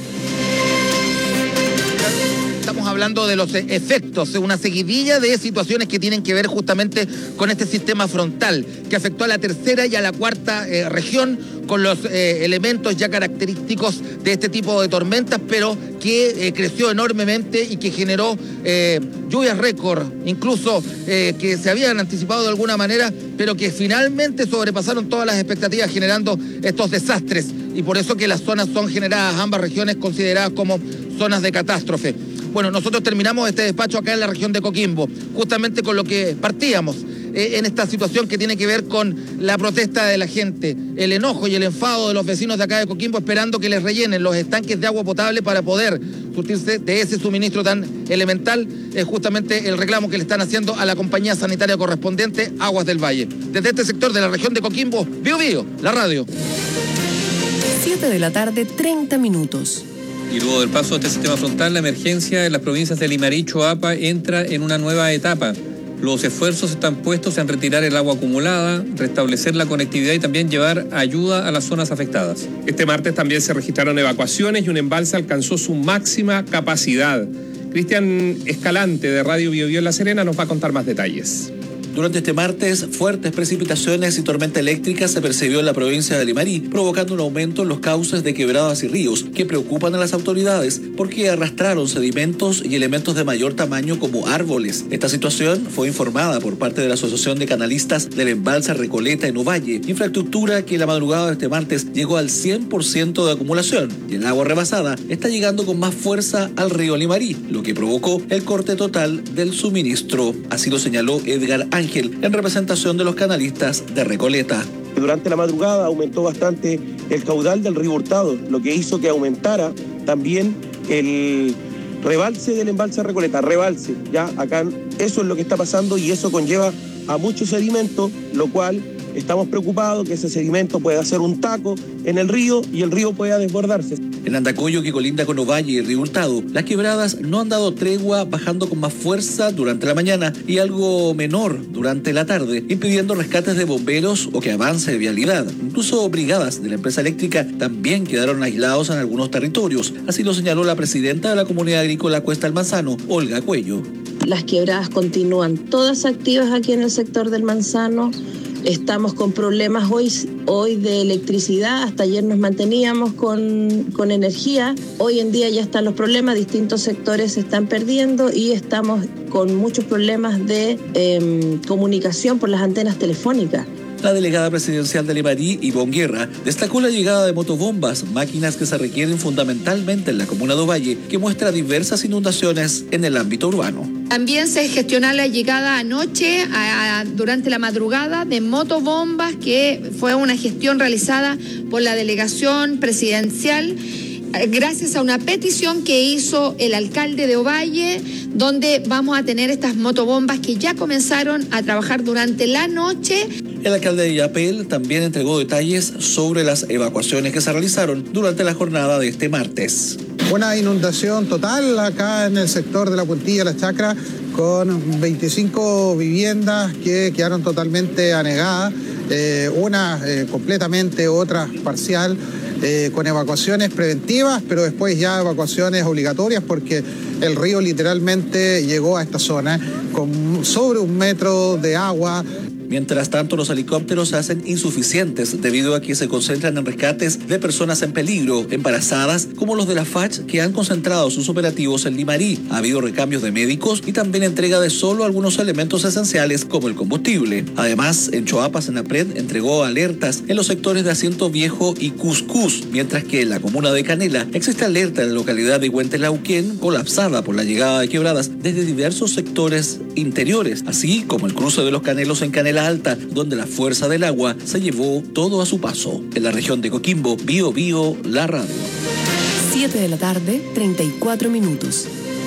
Speaker 23: Hablando de los efectos, una seguidilla de situaciones que tienen que ver justamente con este sistema frontal que afectó a la tercera y a la cuarta eh, región con los eh, elementos ya característicos de este tipo de tormentas, pero que eh, creció enormemente y que generó eh, lluvias récord, incluso eh, que se habían anticipado de alguna manera, pero que finalmente sobrepasaron todas las expectativas generando estos desastres, y por eso que las zonas son generadas, ambas regiones consideradas como zonas de catástrofe. Bueno, nosotros terminamos este despacho acá en la región de Coquimbo, justamente con lo que partíamos, eh, en esta situación que tiene que ver con la protesta de la gente, el enojo y el enfado de los vecinos de acá de Coquimbo, esperando que les rellenen los estanques de agua potable para poder surtirse de ese suministro tan elemental. Es justamente el reclamo que le están haciendo a la compañía sanitaria correspondiente, Aguas del Valle. Desde este sector de la región de Coquimbo, Bio Bio, la radio.
Speaker 2: siete de la tarde, treinta minutos.
Speaker 3: Y luego del paso de este sistema frontal, la emergencia en las provincias de Limarí y Choapa entra en una nueva etapa. Los esfuerzos están puestos en retirar el agua acumulada, restablecer la conectividad y también llevar ayuda a las zonas afectadas.
Speaker 9: Este martes también se registraron evacuaciones y un embalse alcanzó su máxima capacidad. Cristian Escalante de Radio Bio Bio en La Serena nos va a contar más detalles.
Speaker 14: Durante este martes, fuertes precipitaciones y tormenta eléctrica se percibió en la provincia de Limarí, provocando un aumento en los cauces de quebradas y ríos, que preocupan a las autoridades porque arrastraron sedimentos y elementos de mayor tamaño como árboles. Esta situación fue informada por parte de la Asociación de Canalistas del Embalse Recoleta en Ovalle, infraestructura que la madrugada de este martes llegó al cien por ciento de acumulación, y el agua rebasada está llegando con más fuerza al río Limarí, lo que provocó el corte total del suministro. Así lo señaló Edgar Ángel, en representación de los canalistas de Recoleta.
Speaker 15: Durante la madrugada aumentó bastante el caudal del río Hurtado, lo que hizo que aumentara también el rebalse del embalse Recoleta, rebalse, ya acá eso es lo que está pasando, y eso conlleva a mucho sedimento, lo cual estamos preocupados que ese sedimento pueda hacer un taco en el río y el río pueda desbordarse.
Speaker 14: En Andacollo, que colinda con Ovalle y Río Hurtado, las quebradas no han dado tregua, bajando con más fuerza durante la mañana y algo menor durante la tarde, impidiendo rescates de bomberos o que avance vialidad. Incluso brigadas de la empresa eléctrica también quedaron aislados en algunos territorios. Así lo señaló la presidenta de la comunidad agrícola Cuesta del Manzano, Olga Cuello.
Speaker 16: Las quebradas continúan todas activas aquí en el sector del Manzano. Estamos con problemas hoy, hoy de electricidad. Hasta ayer nos manteníamos con, con energía. Hoy en día ya están los problemas, distintos sectores se están perdiendo y estamos con muchos problemas de eh, comunicación por las antenas telefónicas.
Speaker 14: La delegada presidencial de Limarí, Ivonne Guerra, destacó la llegada de motobombas, máquinas que se requieren fundamentalmente en la comuna de Ovalle, que muestra diversas inundaciones en el ámbito urbano.
Speaker 27: También se gestiona la llegada anoche, a, a, durante la madrugada, de motobombas, que fue una gestión realizada por la delegación presidencial, gracias a una petición que hizo el alcalde de Ovalle, donde vamos a tener estas motobombas que ya comenzaron a trabajar durante la noche.
Speaker 14: El alcalde de Illapel también entregó detalles sobre las evacuaciones que se realizaron durante la jornada de este martes.
Speaker 28: Una inundación total acá en el sector de la Puntilla, La Chacra, con veinticinco viviendas que quedaron totalmente anegadas, eh, una eh, completamente, otra parcial, eh, con evacuaciones preventivas, pero después ya evacuaciones obligatorias porque el río literalmente llegó a esta zona con sobre un metro de agua.
Speaker 14: Mientras tanto, los helicópteros se hacen insuficientes debido a que se concentran en rescates de personas en peligro, embarazadas, como los de la F A C, que han concentrado sus operativos en Limarí. Ha habido recambios de médicos y también entrega de solo algunos elementos esenciales como el combustible. Además, en Choapa, Senapred entregó alertas en los sectores de Asiento Viejo y Cuscús, mientras que en la comuna de Canela existe alerta en la localidad de Huentelauquén, colapsada por la llegada de quebradas desde diversos sectores interiores, así como el cruce de los Canelos en Canela Alta, donde la fuerza del agua se llevó todo a su paso. En la región de Coquimbo, Bio Bio, la radio.
Speaker 2: siete de la tarde, treinta y cuatro minutos.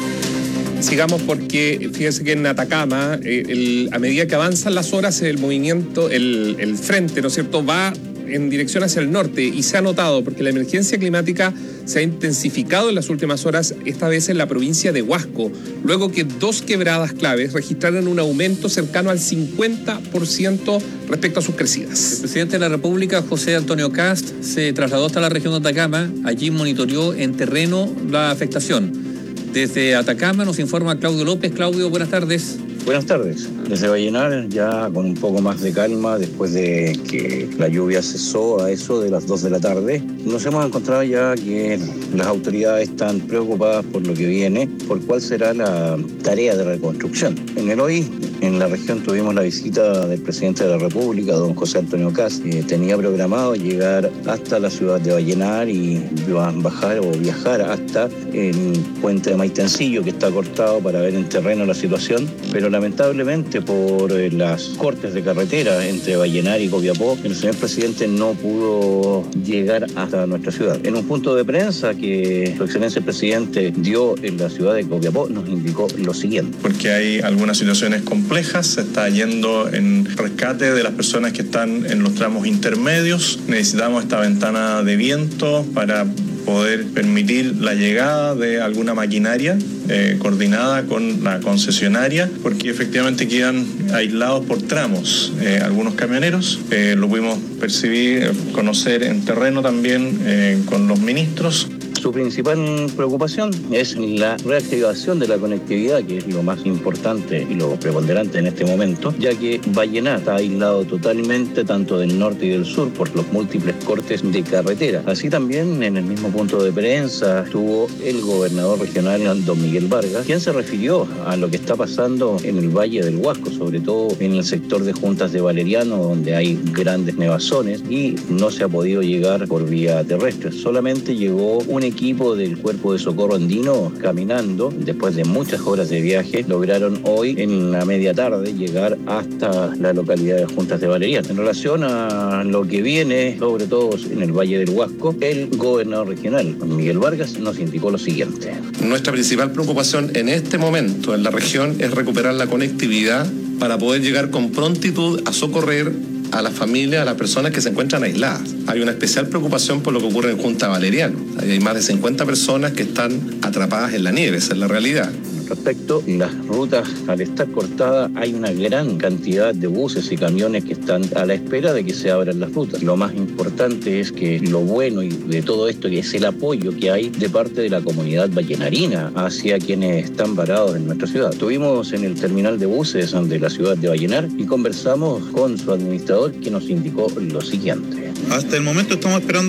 Speaker 9: Sigamos porque fíjense que en Atacama, eh, el, a medida que avanzan las horas, el movimiento, el, el frente, ¿no es cierto?, va en dirección hacia el norte y se ha notado porque la emergencia climática se ha intensificado en las últimas horas, esta vez en la provincia de Huasco, luego que dos quebradas claves registraron un aumento cercano al cincuenta por ciento respecto a sus crecidas.
Speaker 3: El presidente de la República, José Antonio Kast, se trasladó hasta la región de Atacama, allí monitoreó en terreno la afectación. Desde Atacama nos informa Claudio López. Claudio, buenas tardes.
Speaker 5: Buenas tardes. Desde Vallenar, ya con un poco más de calma, después de que la lluvia cesó a eso de las dos de la tarde, nos hemos encontrado ya que las autoridades están preocupadas por lo que viene, por cuál será la tarea de reconstrucción. En el hoy, en la región, tuvimos la visita del presidente de la República, don José Antonio Kast, que tenía programado llegar hasta la ciudad de Vallenar y bajar o viajar hasta el puente de Maitencillo, que está cortado, para ver en terreno la situación, pero lamentablemente por eh, las cortes de carretera entre Vallenar y Copiapó, el señor presidente no pudo llegar hasta nuestra ciudad. En un punto de prensa que su excelencia el presidente dio en la ciudad de Copiapó, nos indicó lo siguiente.
Speaker 7: Porque hay algunas situaciones complejas, se está yendo en rescate de las personas que están en los tramos intermedios. Necesitamos esta ventana de viento para poder permitir la llegada de alguna maquinaria eh, coordinada con la concesionaria, porque efectivamente quedan aislados por tramos eh, algunos camioneros. Eh, lo pudimos percibir, conocer en terreno también eh, con los ministros.
Speaker 5: Su principal preocupación es la reactivación de la conectividad, que es lo más importante y lo preponderante en este momento, ya que Vallenar está aislado totalmente tanto del norte y del sur por los múltiples cortes de carretera. Así también en el mismo punto de prensa estuvo el gobernador regional, don Miguel Vargas, quien se refirió a lo que está pasando en el Valle del Huasco, sobre todo en el sector de Juntas de Valeriano, donde hay grandes nevazones y no se ha podido llegar por vía terrestre. Solamente llegó un equipo del Cuerpo de Socorro Andino caminando. Después de muchas horas de viaje, lograron hoy en la media tarde llegar hasta la localidad de Juntas de Valeriano. En relación a lo que viene, sobre todo en el Valle del Huasco, el gobernador regional, Miguel Vargas, nos indicó lo siguiente.
Speaker 17: Nuestra principal preocupación en este momento en la región es recuperar la conectividad para poder llegar con prontitud a socorrer a las familias, a las personas que se encuentran aisladas. Hay una especial preocupación por lo que ocurre en Junta Valeriano. Hay más de cincuenta personas que están atrapadas en la nieve, esa es la realidad.
Speaker 5: Respecto a las rutas, al estar cortadas, hay una gran cantidad de buses y camiones que están a la espera de que se abran las rutas. Lo más importante es que lo bueno y de todo esto es el apoyo que hay de parte de la comunidad vallenarina hacia quienes están varados en nuestra ciudad. Estuvimos en el terminal de buses de la ciudad de Vallenar y conversamos con su administrador, que nos indicó lo siguiente.
Speaker 18: Hasta el momento estamos esperando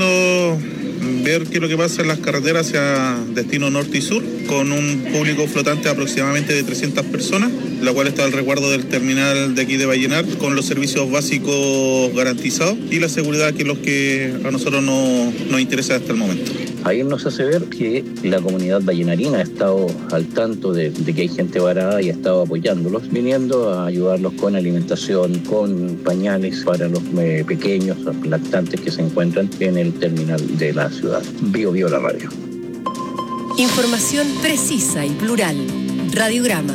Speaker 18: ver qué es lo que pasa en las carreteras hacia destino norte y sur, con un público flotante de aproximadamente de trescientas personas, la cual está al resguardo del terminal de aquí de Vallenar, con los servicios básicos garantizados y la seguridad, que es lo que a nosotros no, nos interesa hasta el momento.
Speaker 5: Ahí nos hace ver que la comunidad vallenarina ha estado al tanto de, de que hay gente varada y ha estado apoyándolos, viniendo a ayudarlos con alimentación, con pañales para los eh, pequeños lactantes que se encuentran en el terminal de la ciudad. Bio Bio la radio.
Speaker 2: Información precisa y plural. Radiograma.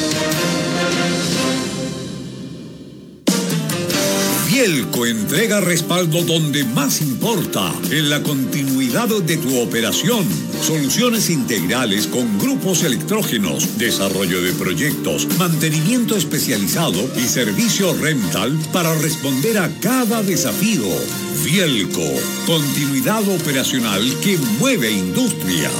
Speaker 4: Vielco entrega respaldo donde más importa, en la continuidad de tu operación. Soluciones integrales con grupos electrógenos, desarrollo de proyectos, mantenimiento especializado y servicio rental para responder a cada desafío. Vielco, continuidad operacional que mueve industrias.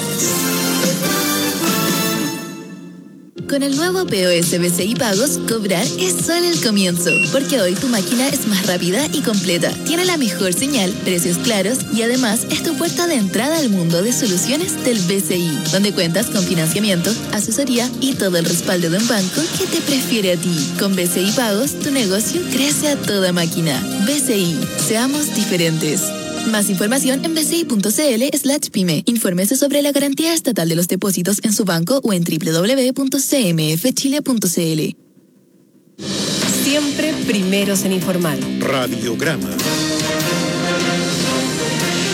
Speaker 19: Con el nuevo P O S B C I Pagos, cobrar es solo el comienzo, porque hoy tu máquina es más rápida y completa, tiene la mejor señal, precios claros y además es tu puerta de entrada al mundo de soluciones del B C I, donde cuentas con financiamiento, asesoría y todo el respaldo de un banco que te prefiere a ti. Con B C I Pagos, tu negocio crece a toda máquina. B C I, seamos diferentes. Más información en bci.cl slash pyme. Infórmese sobre la garantía estatal de los depósitos en su banco o en doble u doble u doble u punto c m f chile punto c l.
Speaker 2: Siempre primeros en informar.
Speaker 4: Radiograma.
Speaker 2: siete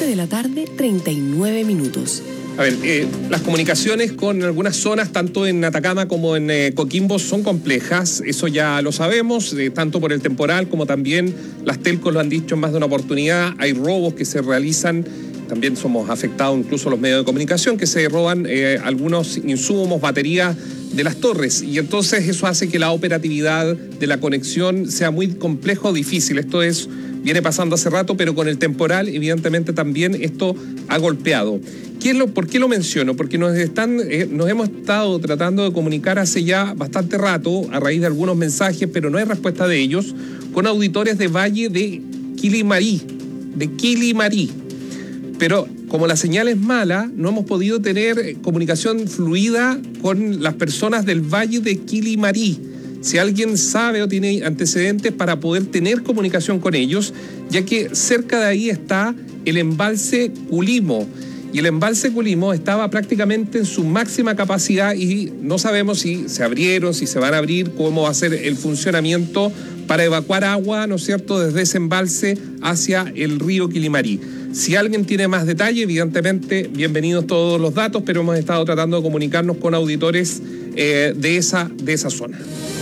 Speaker 2: de la tarde, treinta y nueve minutos.
Speaker 9: A ver, eh, las comunicaciones con algunas zonas, tanto en Atacama como en eh, Coquimbo, son complejas. Eso ya lo sabemos, eh, tanto por el temporal como también las telcos lo han dicho en más de una oportunidad. Hay robos que se realizan. También somos afectados incluso los medios de comunicación que se roban eh, algunos insumos, baterías de las torres. Y entonces eso hace que la operatividad de la conexión sea muy complejo o difícil. Esto es, viene pasando hace rato, pero con el temporal evidentemente también esto ha golpeado. ¿Qué es lo, ¿Por qué lo menciono? Porque nos, están, eh, nos hemos estado tratando de comunicar hace ya bastante rato a raíz de algunos mensajes, pero no hay respuesta de ellos, con auditores de Valle de Quilimarí, de Quilimarí. Pero como la señal es mala, no hemos podido tener comunicación fluida con las personas del Valle de Quilimarí. Si alguien sabe o tiene antecedentes para poder tener comunicación con ellos, ya que cerca de ahí está el embalse Culimo. Y el embalse Culimo estaba prácticamente en su máxima capacidad y no sabemos si se abrieron, si se van a abrir, cómo va a ser el funcionamiento para evacuar agua, ¿no es cierto?, desde ese embalse hacia el río Quilimarí. Si alguien tiene más detalle, evidentemente, bienvenidos todos los datos, pero hemos estado tratando de comunicarnos con auditores eh, de, esa, de esa zona.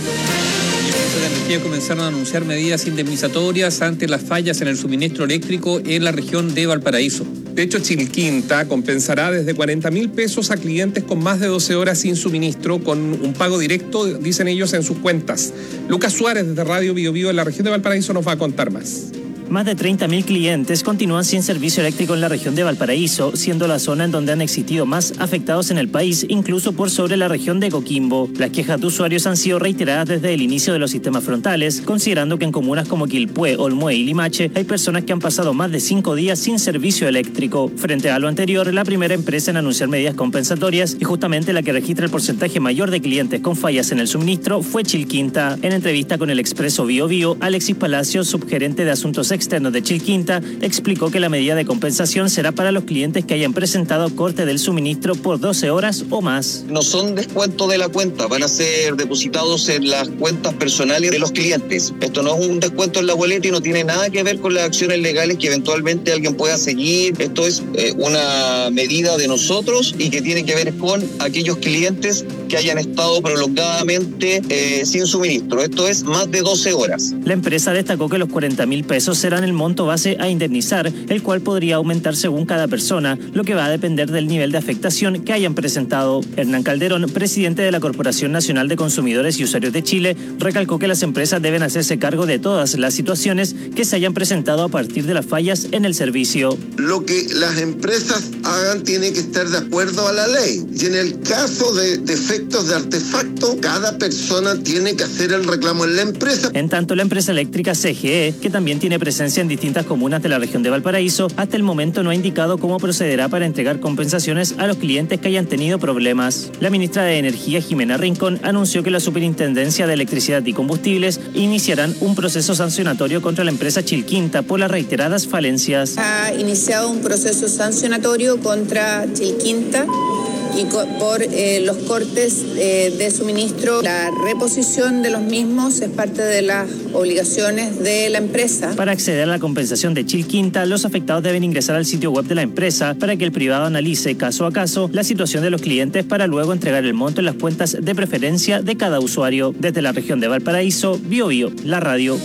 Speaker 3: De energía comenzaron a anunciar medidas indemnizatorias ante las fallas en el suministro eléctrico en la región de Valparaíso.
Speaker 9: De hecho, Chilquinta compensará desde cuarenta mil pesos a clientes con más de doce horas sin suministro, con un pago directo, dicen ellos, en sus cuentas. Lucas Suárez, desde Radio Bio Bio en la región de Valparaíso, nos va a contar más.
Speaker 6: Más de treinta mil clientes continúan sin servicio eléctrico en la región de Valparaíso, siendo la zona en donde han existido más afectados en el país, incluso por sobre la región de Coquimbo. Las quejas de usuarios han sido reiteradas desde el inicio de los sistemas frontales, considerando que en comunas como Quilpué, Olmué y Limache hay personas que han pasado más de cinco días sin servicio eléctrico. Frente a lo anterior, la primera empresa en anunciar medidas compensatorias y justamente la que registra el porcentaje mayor de clientes con fallas en el suministro fue Chilquinta. En entrevista con el Expreso Bio Bio, Alexis Palacios, subgerente de Asuntos Externos de Chilquinta, explicó que la medida de compensación será para los clientes que hayan presentado corte del suministro por doce horas o más.
Speaker 8: No son descuentos de la cuenta, van a ser depositados en las cuentas personales de los clientes. Esto no es un descuento en la boleta y no tiene nada que ver con las acciones legales que eventualmente alguien pueda seguir. Esto es eh, una medida de nosotros y que tiene que ver con aquellos clientes que hayan estado prolongadamente eh, sin suministro. Esto es más de doce horas.
Speaker 6: La empresa destacó que los cuarenta mil pesos serán el monto base a indemnizar, el cual podría aumentar según cada persona, lo que va a depender del nivel de afectación que hayan presentado. Hernán Calderón, presidente de la Corporación Nacional de Consumidores y Usuarios de Chile, recalcó que las empresas deben hacerse cargo de todas las situaciones que se hayan presentado a partir de las fallas en el servicio.
Speaker 10: Lo que las empresas hagan tiene que estar de acuerdo a la ley. Y en el caso de defectos de artefacto, cada persona tiene que hacer el reclamo en la empresa.
Speaker 6: En tanto, la empresa eléctrica C G E, que también tiene presencia en distintas comunas de la región de Valparaíso, hasta el momento no ha indicado cómo procederá para entregar compensaciones a los clientes que hayan tenido problemas. La ministra de Energía, Jimena Rincón, anunció que la Superintendencia de Electricidad y Combustibles iniciarán un proceso sancionatorio contra la empresa Chilquinta por las reiteradas falencias.
Speaker 12: Ha iniciado un proceso sancionatorio contra Chilquinta y por eh, los cortes eh, de suministro. La reposición de los mismos es parte de las obligaciones de la empresa.
Speaker 6: Para acceder a la compensación de Chilquinta, los afectados deben ingresar al sitio web de la empresa para que el privado analice caso a caso la situación de los clientes para luego entregar el monto en las cuentas de preferencia de cada usuario. Desde la región de Valparaíso, Bio Bio, la radio.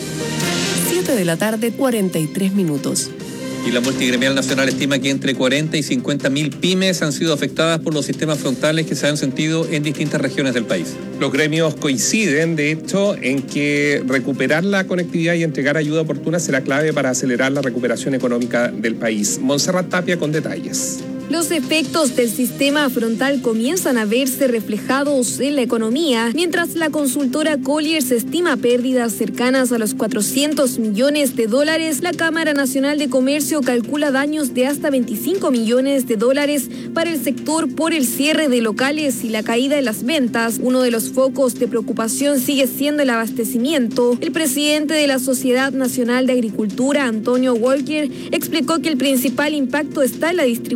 Speaker 2: siete de la tarde, cuarenta y tres minutos.
Speaker 3: Y la Multigremial Nacional estima que entre cuarenta y cincuenta mil pymes han sido afectadas por los sistemas frontales que se han sentido en distintas regiones del país.
Speaker 9: Los gremios coinciden, de hecho, en que recuperar la conectividad y entregar ayuda oportuna será clave para acelerar la recuperación económica del país. Montserrat Tapia con detalles.
Speaker 20: Los efectos del sistema frontal comienzan a verse reflejados en la economía, mientras la consultora Colliers estima pérdidas cercanas a los cuatrocientos millones de dólares. La Cámara Nacional de Comercio calcula daños de hasta veinticinco millones de dólares para el sector por el cierre de locales y la caída en las ventas. Uno de los focos de preocupación sigue siendo el abastecimiento. El presidente de la Sociedad Nacional de Agricultura, Antonio Walker, explicó que el principal impacto está en la distribución de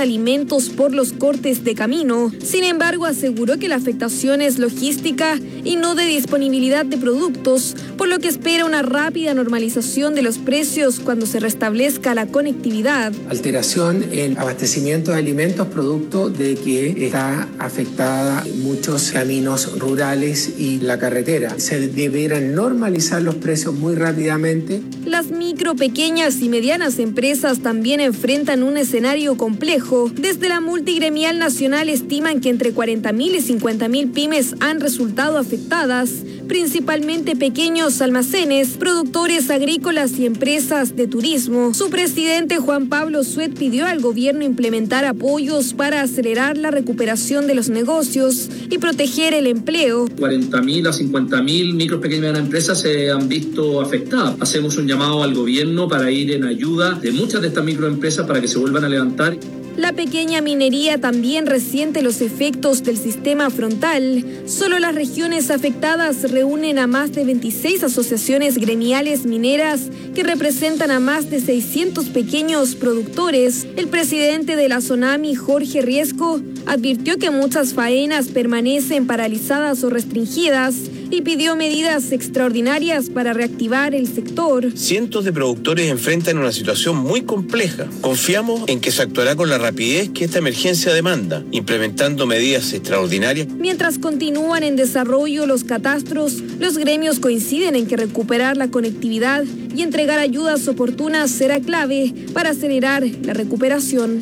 Speaker 20: alimentos por los cortes de camino. Sin embargo, aseguró que la afectación es logística y no de disponibilidad de productos, por lo que espera una rápida normalización de los precios cuando se restablezca la conectividad.
Speaker 1: Alteración en abastecimiento de alimentos producto de que está afectada muchos caminos rurales y la carretera. Se deberán normalizar los precios muy rápidamente.
Speaker 20: Las micro, pequeñas y medianas empresas también enfrentan un escenario complejo. Desde la multigremial nacional estiman que entre cuarenta mil y cincuenta mil pymes han resultado afectadas, principalmente pequeños almacenes, productores agrícolas y empresas de turismo. Su presidente Juan Pablo Suet pidió al gobierno implementar apoyos para acelerar la recuperación de los negocios y proteger el empleo.
Speaker 11: cuarenta mil a cincuenta mil micro, pequeñas y medianas empresas se han visto afectadas. Hacemos un llamado al gobierno para ir en ayuda de muchas de estas microempresas para que se vuelvan a levantar.
Speaker 20: La pequeña minería también resiente los efectos del sistema frontal. Solo las regiones afectadas reúnen a más de veintiséis asociaciones gremiales mineras que representan a más de seiscientos pequeños productores. El presidente de la SONAMI, Jorge Riesco, advirtió que muchas faenas permanecen paralizadas o restringidas y pidió medidas extraordinarias para reactivar el sector.
Speaker 13: Cientos de productores enfrentan una situación muy compleja. Confiamos en que se actuará con la rapidez que esta emergencia demanda, implementando medidas extraordinarias.
Speaker 20: Mientras continúan en desarrollo los catastros, los gremios coinciden en que recuperar la conectividad y entregar ayudas oportunas será clave para acelerar la recuperación.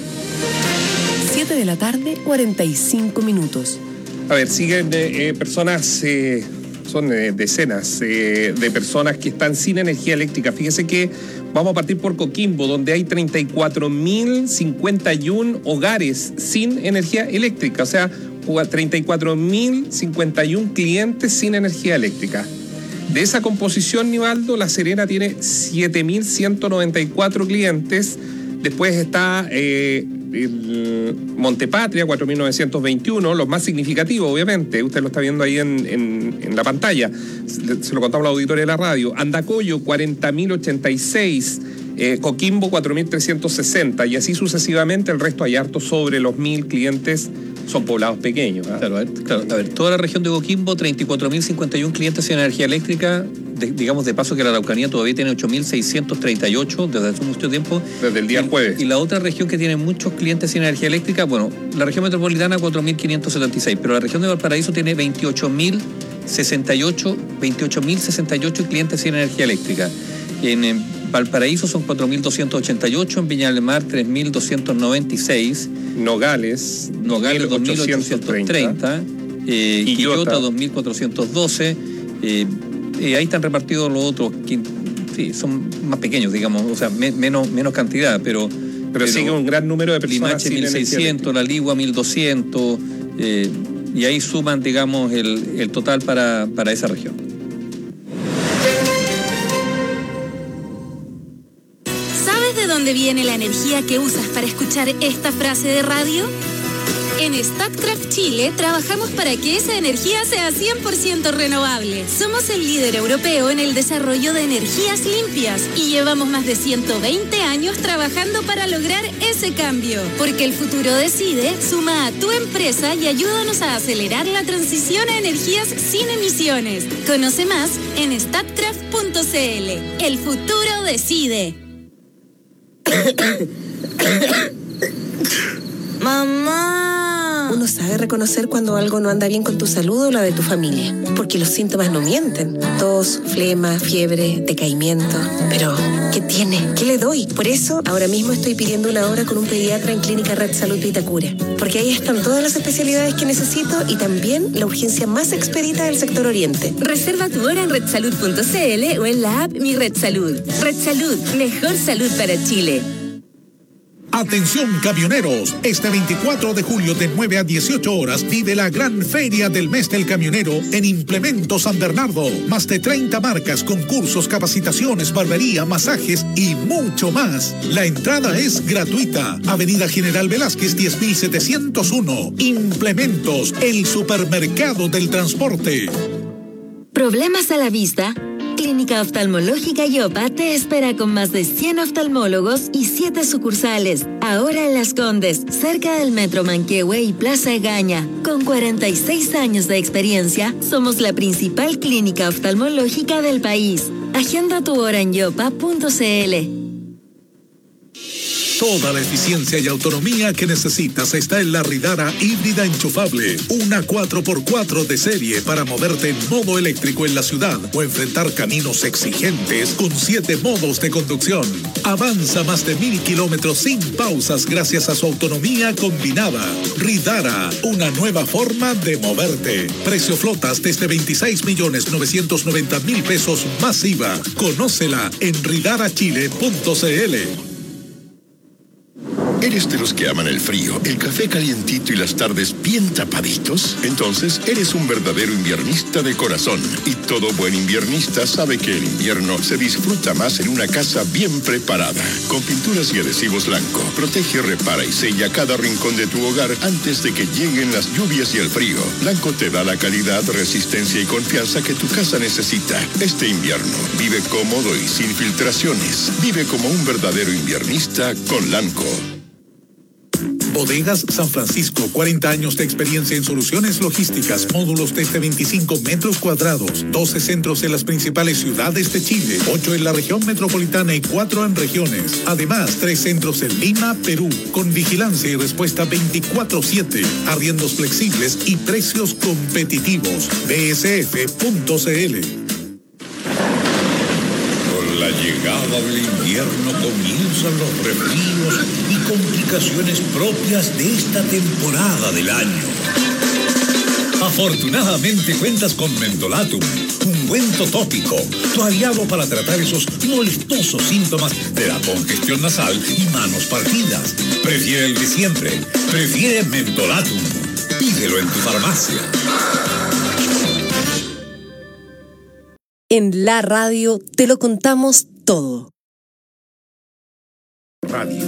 Speaker 2: siete de la tarde, cuarenta y cinco minutos.
Speaker 9: A ver, siguen eh, personas, eh, son eh, decenas eh, de personas que están sin energía eléctrica. Fíjese que vamos a partir por Coquimbo, donde hay treinta y cuatro mil cincuenta y uno hogares sin energía eléctrica. O sea, treinta y cuatro mil cincuenta y uno clientes sin energía eléctrica. De esa composición, Nivaldo, La Serena tiene siete mil ciento noventa y cuatro clientes. Después está eh, el Montepatria, cuatro mil novecientos veintiuno, los más significativos, obviamente. Usted lo está viendo ahí en, en, en la pantalla. Se, se lo contamos a la auditoría de la radio. Andacollo, cuarenta mil ochenta y seis. Eh, Coquimbo, cuatro mil trescientos sesenta. Y así sucesivamente. El resto hay harto sobre los mil clientes. Son poblados pequeños. ¿eh?
Speaker 3: Claro, a ver, claro, a ver, toda la región de Coquimbo, treinta y cuatro mil cincuenta y uno clientes sin energía eléctrica. De, digamos de paso que la Araucanía todavía tiene ocho mil seiscientos treinta y ocho desde hace mucho tiempo.
Speaker 9: Desde el día
Speaker 3: y,
Speaker 9: jueves.
Speaker 3: Y la otra región que tiene muchos clientes sin energía eléctrica, bueno, la región metropolitana cuatro mil quinientos setenta y seis, pero la región de Valparaíso tiene veintiocho mil sesenta y ocho clientes sin energía eléctrica. En, en Valparaíso son cuatro mil doscientos ochenta y ocho, en Viña del Mar tres mil doscientos noventa y seis.
Speaker 9: Nogales,
Speaker 3: Nogales dos mil ochocientos treinta, eh, Quillota dos mil cuatrocientos doce, eh, eh, ahí están repartidos los otros, que sí, son más pequeños, digamos, o sea, me, menos, menos cantidad, pero...
Speaker 9: Pero, pero sigue un gran número de personas.
Speaker 3: Limache mil seiscientos, La Ligua mil doscientos, eh, y ahí suman, digamos, el, el total para, para esa región.
Speaker 21: ¿Sabes de dónde viene la energía que usas para escuchar esta frase de radio? En Statkraft Chile trabajamos para que esa energía sea cien por ciento renovable. Somos el líder europeo en el desarrollo de energías limpias y llevamos más de ciento veinte años trabajando para lograr ese cambio. Porque el futuro decide, suma a tu empresa y ayúdanos a acelerar la transición a energías sin emisiones. Conoce más en statkraft punto c l. El futuro decide.
Speaker 22: Mamá. Uno sabe reconocer cuando algo no anda bien con tu salud o la de tu familia, porque los síntomas no mienten. Tos, flema, fiebre, decaimiento. Pero, ¿qué tiene? ¿Qué le doy? Por eso, ahora mismo estoy pidiendo una hora con un pediatra en Clínica Red Salud Vitacura, porque ahí están todas las especialidades que necesito y también la urgencia más expedita del sector oriente.
Speaker 21: Reserva tu hora en red salud punto c l o en la app Mi Red Salud. Red Salud, mejor salud para Chile.
Speaker 4: Atención camioneros, este veinticuatro de julio de nueve a dieciocho horas vive la gran feria del mes del camionero en Implemento San Bernardo. Más de treinta marcas, concursos, capacitaciones, barbería, masajes y mucho más. La entrada es gratuita. Avenida General Velázquez diez mil setecientos uno. Implementos, el supermercado del transporte.
Speaker 21: ¿Problemas a la vista?
Speaker 15: Clínica Oftalmológica Yopa te espera con más de cien oftalmólogos y siete sucursales. Ahora en Las Condes, cerca del Metro Manquehue y Plaza Egaña. Con cuarenta y seis años de experiencia, somos la principal clínica oftalmológica del país. Agenda tu hora en yopa punto c l.
Speaker 16: Toda la eficiencia y autonomía que necesitas está en la Ridara híbrida enchufable. Una cuatro por cuatro de serie para moverte en modo eléctrico en la ciudad o enfrentar caminos exigentes con siete modos de conducción. Avanza más de mil kilómetros sin pausas gracias a su autonomía combinada. Ridara, una nueva forma de moverte. Precio flotas desde veintiséis millones novecientos noventa mil pesos más I V A. Conócela en ridara chile punto c l.
Speaker 23: ¿Eres de los que aman el frío, el café calientito y las tardes bien tapaditos? Entonces, eres un verdadero inviernista de corazón. Y todo buen inviernista sabe que el invierno se disfruta más en una casa bien preparada. Con pinturas y adhesivos Lanco, protege, repara y sella cada rincón de tu hogar antes de que lleguen las lluvias y el frío. Lanco te da la calidad, resistencia y confianza que tu casa necesita. Este invierno, vive cómodo y sin filtraciones. Vive como un verdadero inviernista con Lanco.
Speaker 16: Bodegas San Francisco, cuarenta años de experiencia en soluciones logísticas, módulos desde veinticinco metros cuadrados, doce centros en las principales ciudades de Chile, ocho en la región metropolitana y cuatro en regiones. Además, tres centros en Lima, Perú, con vigilancia y respuesta veinticuatro siete, arriendos flexibles y precios competitivos. b s f punto c l.
Speaker 4: Con la llegada del invierno comienzan los resfríos y complicaciones propias de esta temporada del año. Afortunadamente cuentas con Mentolatum, ungüento tópico, tu aliado para tratar esos molestosos síntomas de la congestión nasal y manos partidas. Prefiere el de siempre, prefiere Mentolatum. Pídelo en tu farmacia.
Speaker 2: En la radio te lo contamos todo.
Speaker 16: Radio.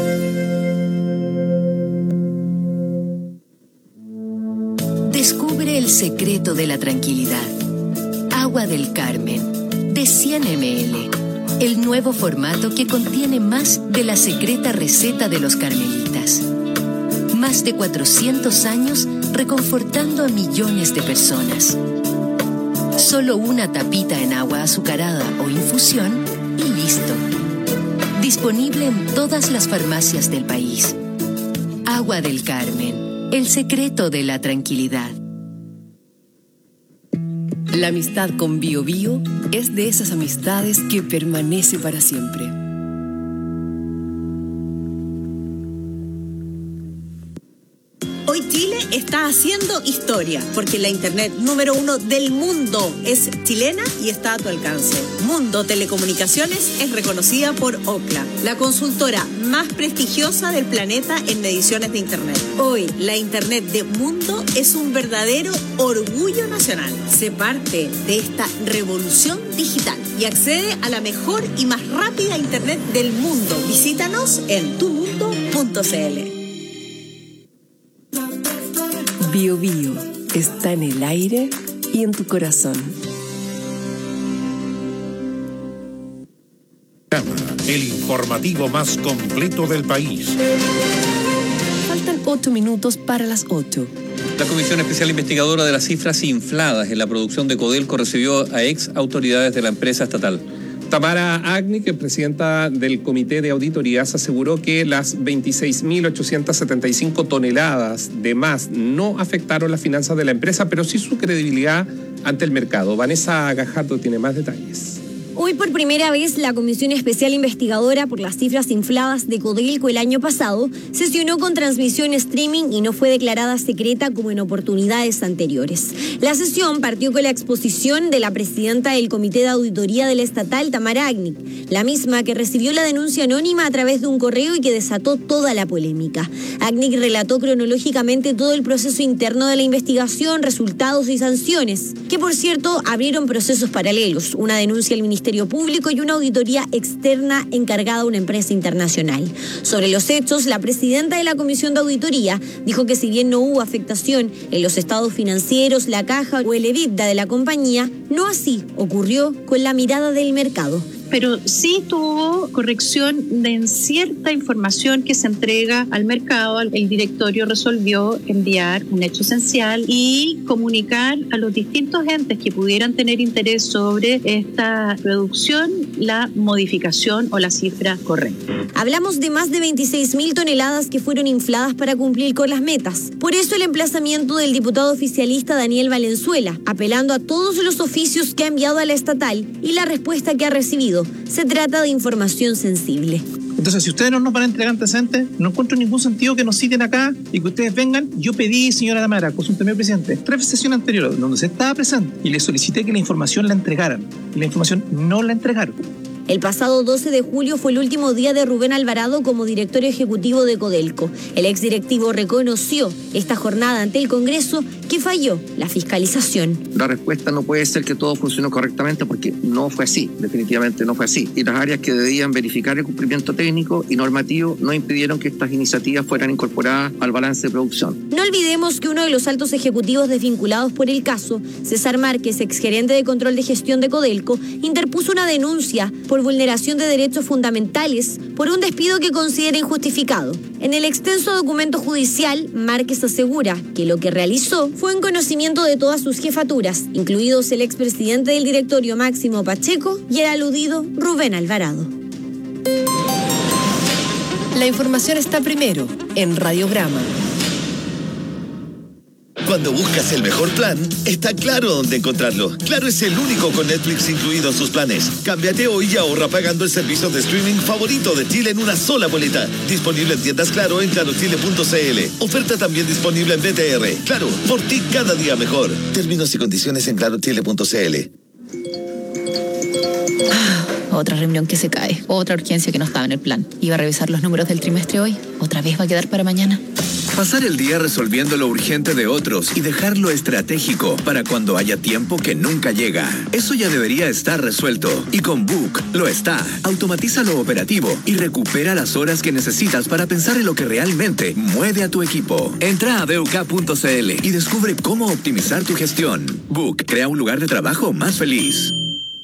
Speaker 15: Descubre el secreto de la tranquilidad. Agua del Carmen, de cien mililitros. El nuevo formato que contiene más de la secreta receta de los carmelitas. Más de cuatrocientos años reconfortando a millones de personas. Solo una tapita en agua azucarada o infusión y listo. Disponible en todas las farmacias del país. Agua del Carmen, el secreto de la tranquilidad.
Speaker 2: La amistad con Bio Bio es de esas amistades que permanece para siempre.
Speaker 24: Hoy Chile está haciendo historia, porque la internet número uno del mundo es chilena y está a tu alcance. Mundo Telecomunicaciones es reconocida por Ookla, la consultora más prestigiosa del planeta en mediciones de internet. Hoy, la internet de Mundo es un verdadero orgullo nacional. Sé parte de esta revolución digital y accede a la mejor y más rápida internet del mundo. Visítanos en tu mundo punto c l.
Speaker 2: Bio Bio está en el aire y en tu corazón.
Speaker 16: El informativo más completo del país.
Speaker 2: Faltan ocho minutos para las ocho.
Speaker 3: La Comisión Especial Investigadora de las Cifras Infladas en la producción de Codelco recibió a ex autoridades de la empresa estatal.
Speaker 9: Tamara Agnick, que presidenta del Comité de Auditorías, aseguró que las veintiséis mil ochocientas setenta y cinco toneladas de más no afectaron las finanzas de la empresa, pero sí su credibilidad ante el mercado. Vanessa Gajardo tiene más detalles.
Speaker 20: Hoy por primera vez la Comisión Especial Investigadora por las Cifras Infladas de Codelco el año pasado sesionó con transmisión streaming y no fue declarada secreta como en oportunidades anteriores. La sesión partió con la exposición de la presidenta del Comité de Auditoría del Estatal, Tamara Agnick, la misma que recibió la denuncia anónima a través de un correo y que desató toda la polémica. Agnick relató cronológicamente todo el proceso interno de la investigación, resultados y sanciones, que por cierto abrieron procesos paralelos, una denuncia al Ministerio
Speaker 7: Ministerio Público y una auditoría externa encargada a una empresa internacional. Sobre los hechos, la presidenta de la Comisión de Auditoría dijo que si bien no hubo afectación en los estados financieros, la caja o el EBITDA de la compañía, no así ocurrió con la mirada del mercado.
Speaker 14: Pero sí tuvo corrección de cierta información que se entrega al mercado. El directorio resolvió enviar un hecho esencial y comunicar a los distintos entes que pudieran tener interés sobre esta reducción la modificación o la cifra correcta.
Speaker 7: Hablamos de más de veintiséis mil toneladas que fueron infladas para cumplir con las metas. Por eso el emplazamiento del diputado oficialista Daniel Valenzuela, apelando a todos los oficios que ha enviado a la estatal y la respuesta que ha recibido. Se trata de información sensible.
Speaker 17: Entonces, si ustedes no nos van a entregar antecedentes, no encuentro ningún sentido que nos citen acá y que ustedes vengan. Yo pedí, señora Damara, consúlteme al presidente, tres sesiones anteriores donde se estaba presente y le solicité que la información la entregaran. Y la información no la entregaron.
Speaker 7: El pasado doce de julio fue el último día de Rubén Alvarado como director ejecutivo de Codelco. El exdirectivo reconoció esta jornada ante el Congreso que falló la fiscalización.
Speaker 18: La respuesta no puede ser que todo funcionó correctamente porque no fue así, definitivamente no fue así. Y las áreas que debían verificar el cumplimiento técnico y normativo no impidieron que estas iniciativas fueran incorporadas al balance de producción.
Speaker 7: No olvidemos que uno de los altos ejecutivos desvinculados por el caso, César Márquez, exgerente de control de gestión de Codelco, interpuso una denuncia por vulneración de derechos fundamentales por un despido que considera injustificado. En el extenso documento judicial, Márquez asegura que lo que realizó fue en conocimiento de todas sus jefaturas, incluidos el expresidente del directorio Máximo Pacheco y el aludido Rubén Alvarado.
Speaker 2: La información está primero en Radiograma.
Speaker 25: Cuando buscas el mejor plan, está claro dónde encontrarlo. Claro es el único con Netflix incluido en sus planes. Cámbiate hoy y ahorra pagando el servicio de streaming favorito de Chile en una sola boleta. Disponible en tiendas Claro en claro chile punto c l. Oferta también disponible en B T R. Claro, por ti cada día mejor. Términos y condiciones en claro chile punto c l.
Speaker 26: Ah, otra reunión que se cae. Otra urgencia que no estaba en el plan. Iba a revisar los números del trimestre hoy. Otra vez va a quedar para mañana.
Speaker 27: Pasar el día resolviendo lo urgente de otros y dejar lo estratégico para cuando haya tiempo que nunca llega. Eso ya debería estar resuelto. Y con Book lo está. Automatiza lo operativo y recupera las horas que necesitas para pensar en lo que realmente mueve a tu equipo. Entra a b u k punto c l y descubre cómo optimizar tu gestión. Book crea un lugar de trabajo más feliz.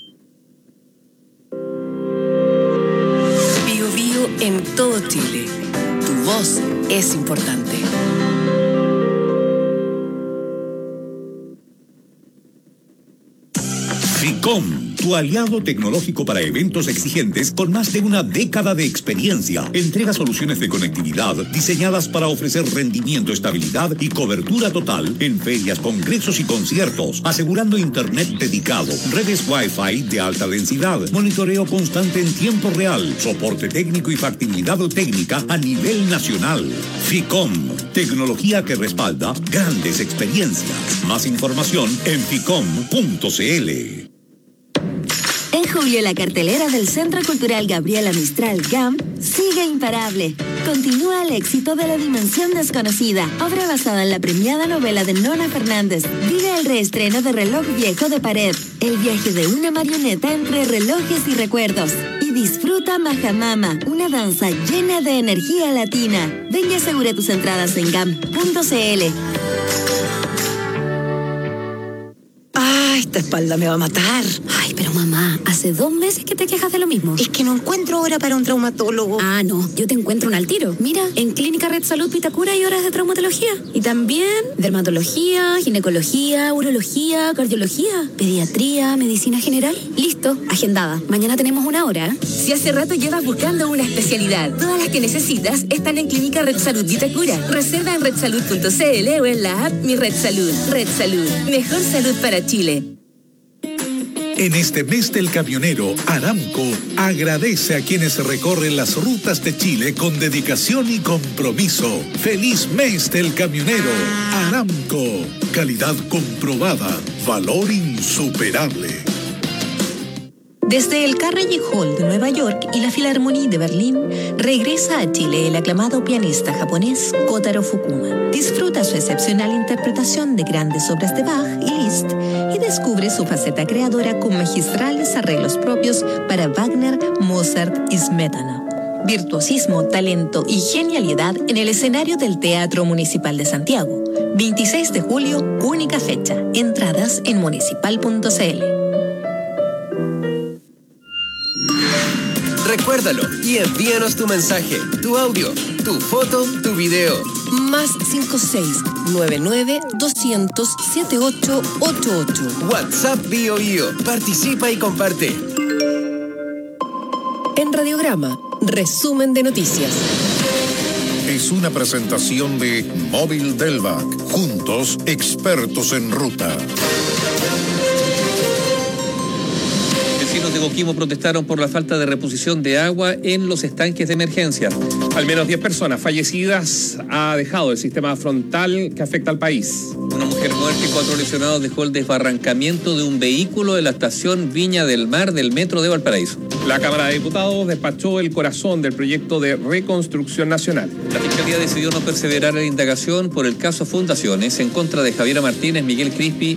Speaker 2: Bio Bio en todo Chile. Tu voz es importante.
Speaker 4: FICOM, tu aliado tecnológico para eventos exigentes con más de una década de experiencia. Entrega soluciones de conectividad diseñadas para ofrecer rendimiento, estabilidad y cobertura total en ferias, congresos y conciertos, asegurando internet dedicado, redes Wi-Fi de alta densidad, monitoreo constante en tiempo real, soporte técnico y factibilidad técnica a nivel nacional. FICOM, tecnología que respalda grandes experiencias. Más información en ficom punto c l.
Speaker 28: En julio, la cartelera del Centro Cultural Gabriela Mistral G A M sigue imparable. Continúa el éxito de La Dimensión Desconocida, obra basada en la premiada novela de Nona Fernández. Vive el reestreno de Reloj Viejo de Pared, el viaje de una marioneta entre relojes y recuerdos. Y disfruta Majamama, una danza llena de energía latina. Ven y asegura tus entradas en gam punto c l.
Speaker 29: Ah, esta espalda me va a matar.
Speaker 21: Ay, pero mamá, hace dos meses que te quejas de lo mismo.
Speaker 29: Es que no encuentro hora para un traumatólogo.
Speaker 21: Ah, no, yo te encuentro un al tiro. Mira, en Clínica Red Salud Vitacura hay horas de traumatología. Y también dermatología, ginecología, urología, cardiología, pediatría, medicina general. Listo, agendada. Mañana tenemos una hora.
Speaker 30: Si hace rato llevas buscando una especialidad, todas las que necesitas están en Clínica Red Salud Vitacura. Reserva en red salud punto c l o en la app Mi Red Salud. Red Salud, mejor salud para Chile.
Speaker 16: En este mes del camionero, Aramco agradece a quienes recorren las rutas de Chile con dedicación y compromiso. ¡Feliz mes del camionero! Aramco, calidad comprobada, valor insuperable.
Speaker 31: Desde el Carnegie Hall de Nueva York y la Philharmonie de Berlín, regresa a Chile el aclamado pianista japonés Kotaro Fukuma. Disfruta su excepcional interpretación de grandes obras de Bach y Liszt y descubre su faceta creadora con magistrales arreglos propios para Wagner, Mozart y Smetana. Virtuosismo, talento y genialidad en el escenario del Teatro Municipal de Santiago. veintiséis de julio, única fecha. Entradas en municipal punto c l.
Speaker 1: Recuérdalo y envíanos tu mensaje, tu audio, tu foto, tu video.
Speaker 2: Más cinco seis nueve nueve doscientos setenta y ocho ochenta y ocho.
Speaker 1: WhatsApp Bio Bio. Participa y comparte.
Speaker 2: En Radiograma, resumen de noticias.
Speaker 16: Es una presentación de Móvil Delvac. Juntos, expertos en ruta.
Speaker 3: Vecinos de Coquimbo protestaron por la falta de reposición de agua en los estanques de emergencia.
Speaker 9: Al menos diez personas fallecidas ha dejado el sistema frontal que afecta al país.
Speaker 3: Una mujer muerta y cuatro lesionados dejó el desbarrancamiento de un vehículo de la estación Viña del Mar del Metro de Valparaíso.
Speaker 9: La Cámara de Diputados despachó el corazón del proyecto de reconstrucción nacional.
Speaker 3: La Fiscalía decidió no perseverar en la indagación por el caso Fundaciones en contra de Javiera Martínez, Miguel Crispi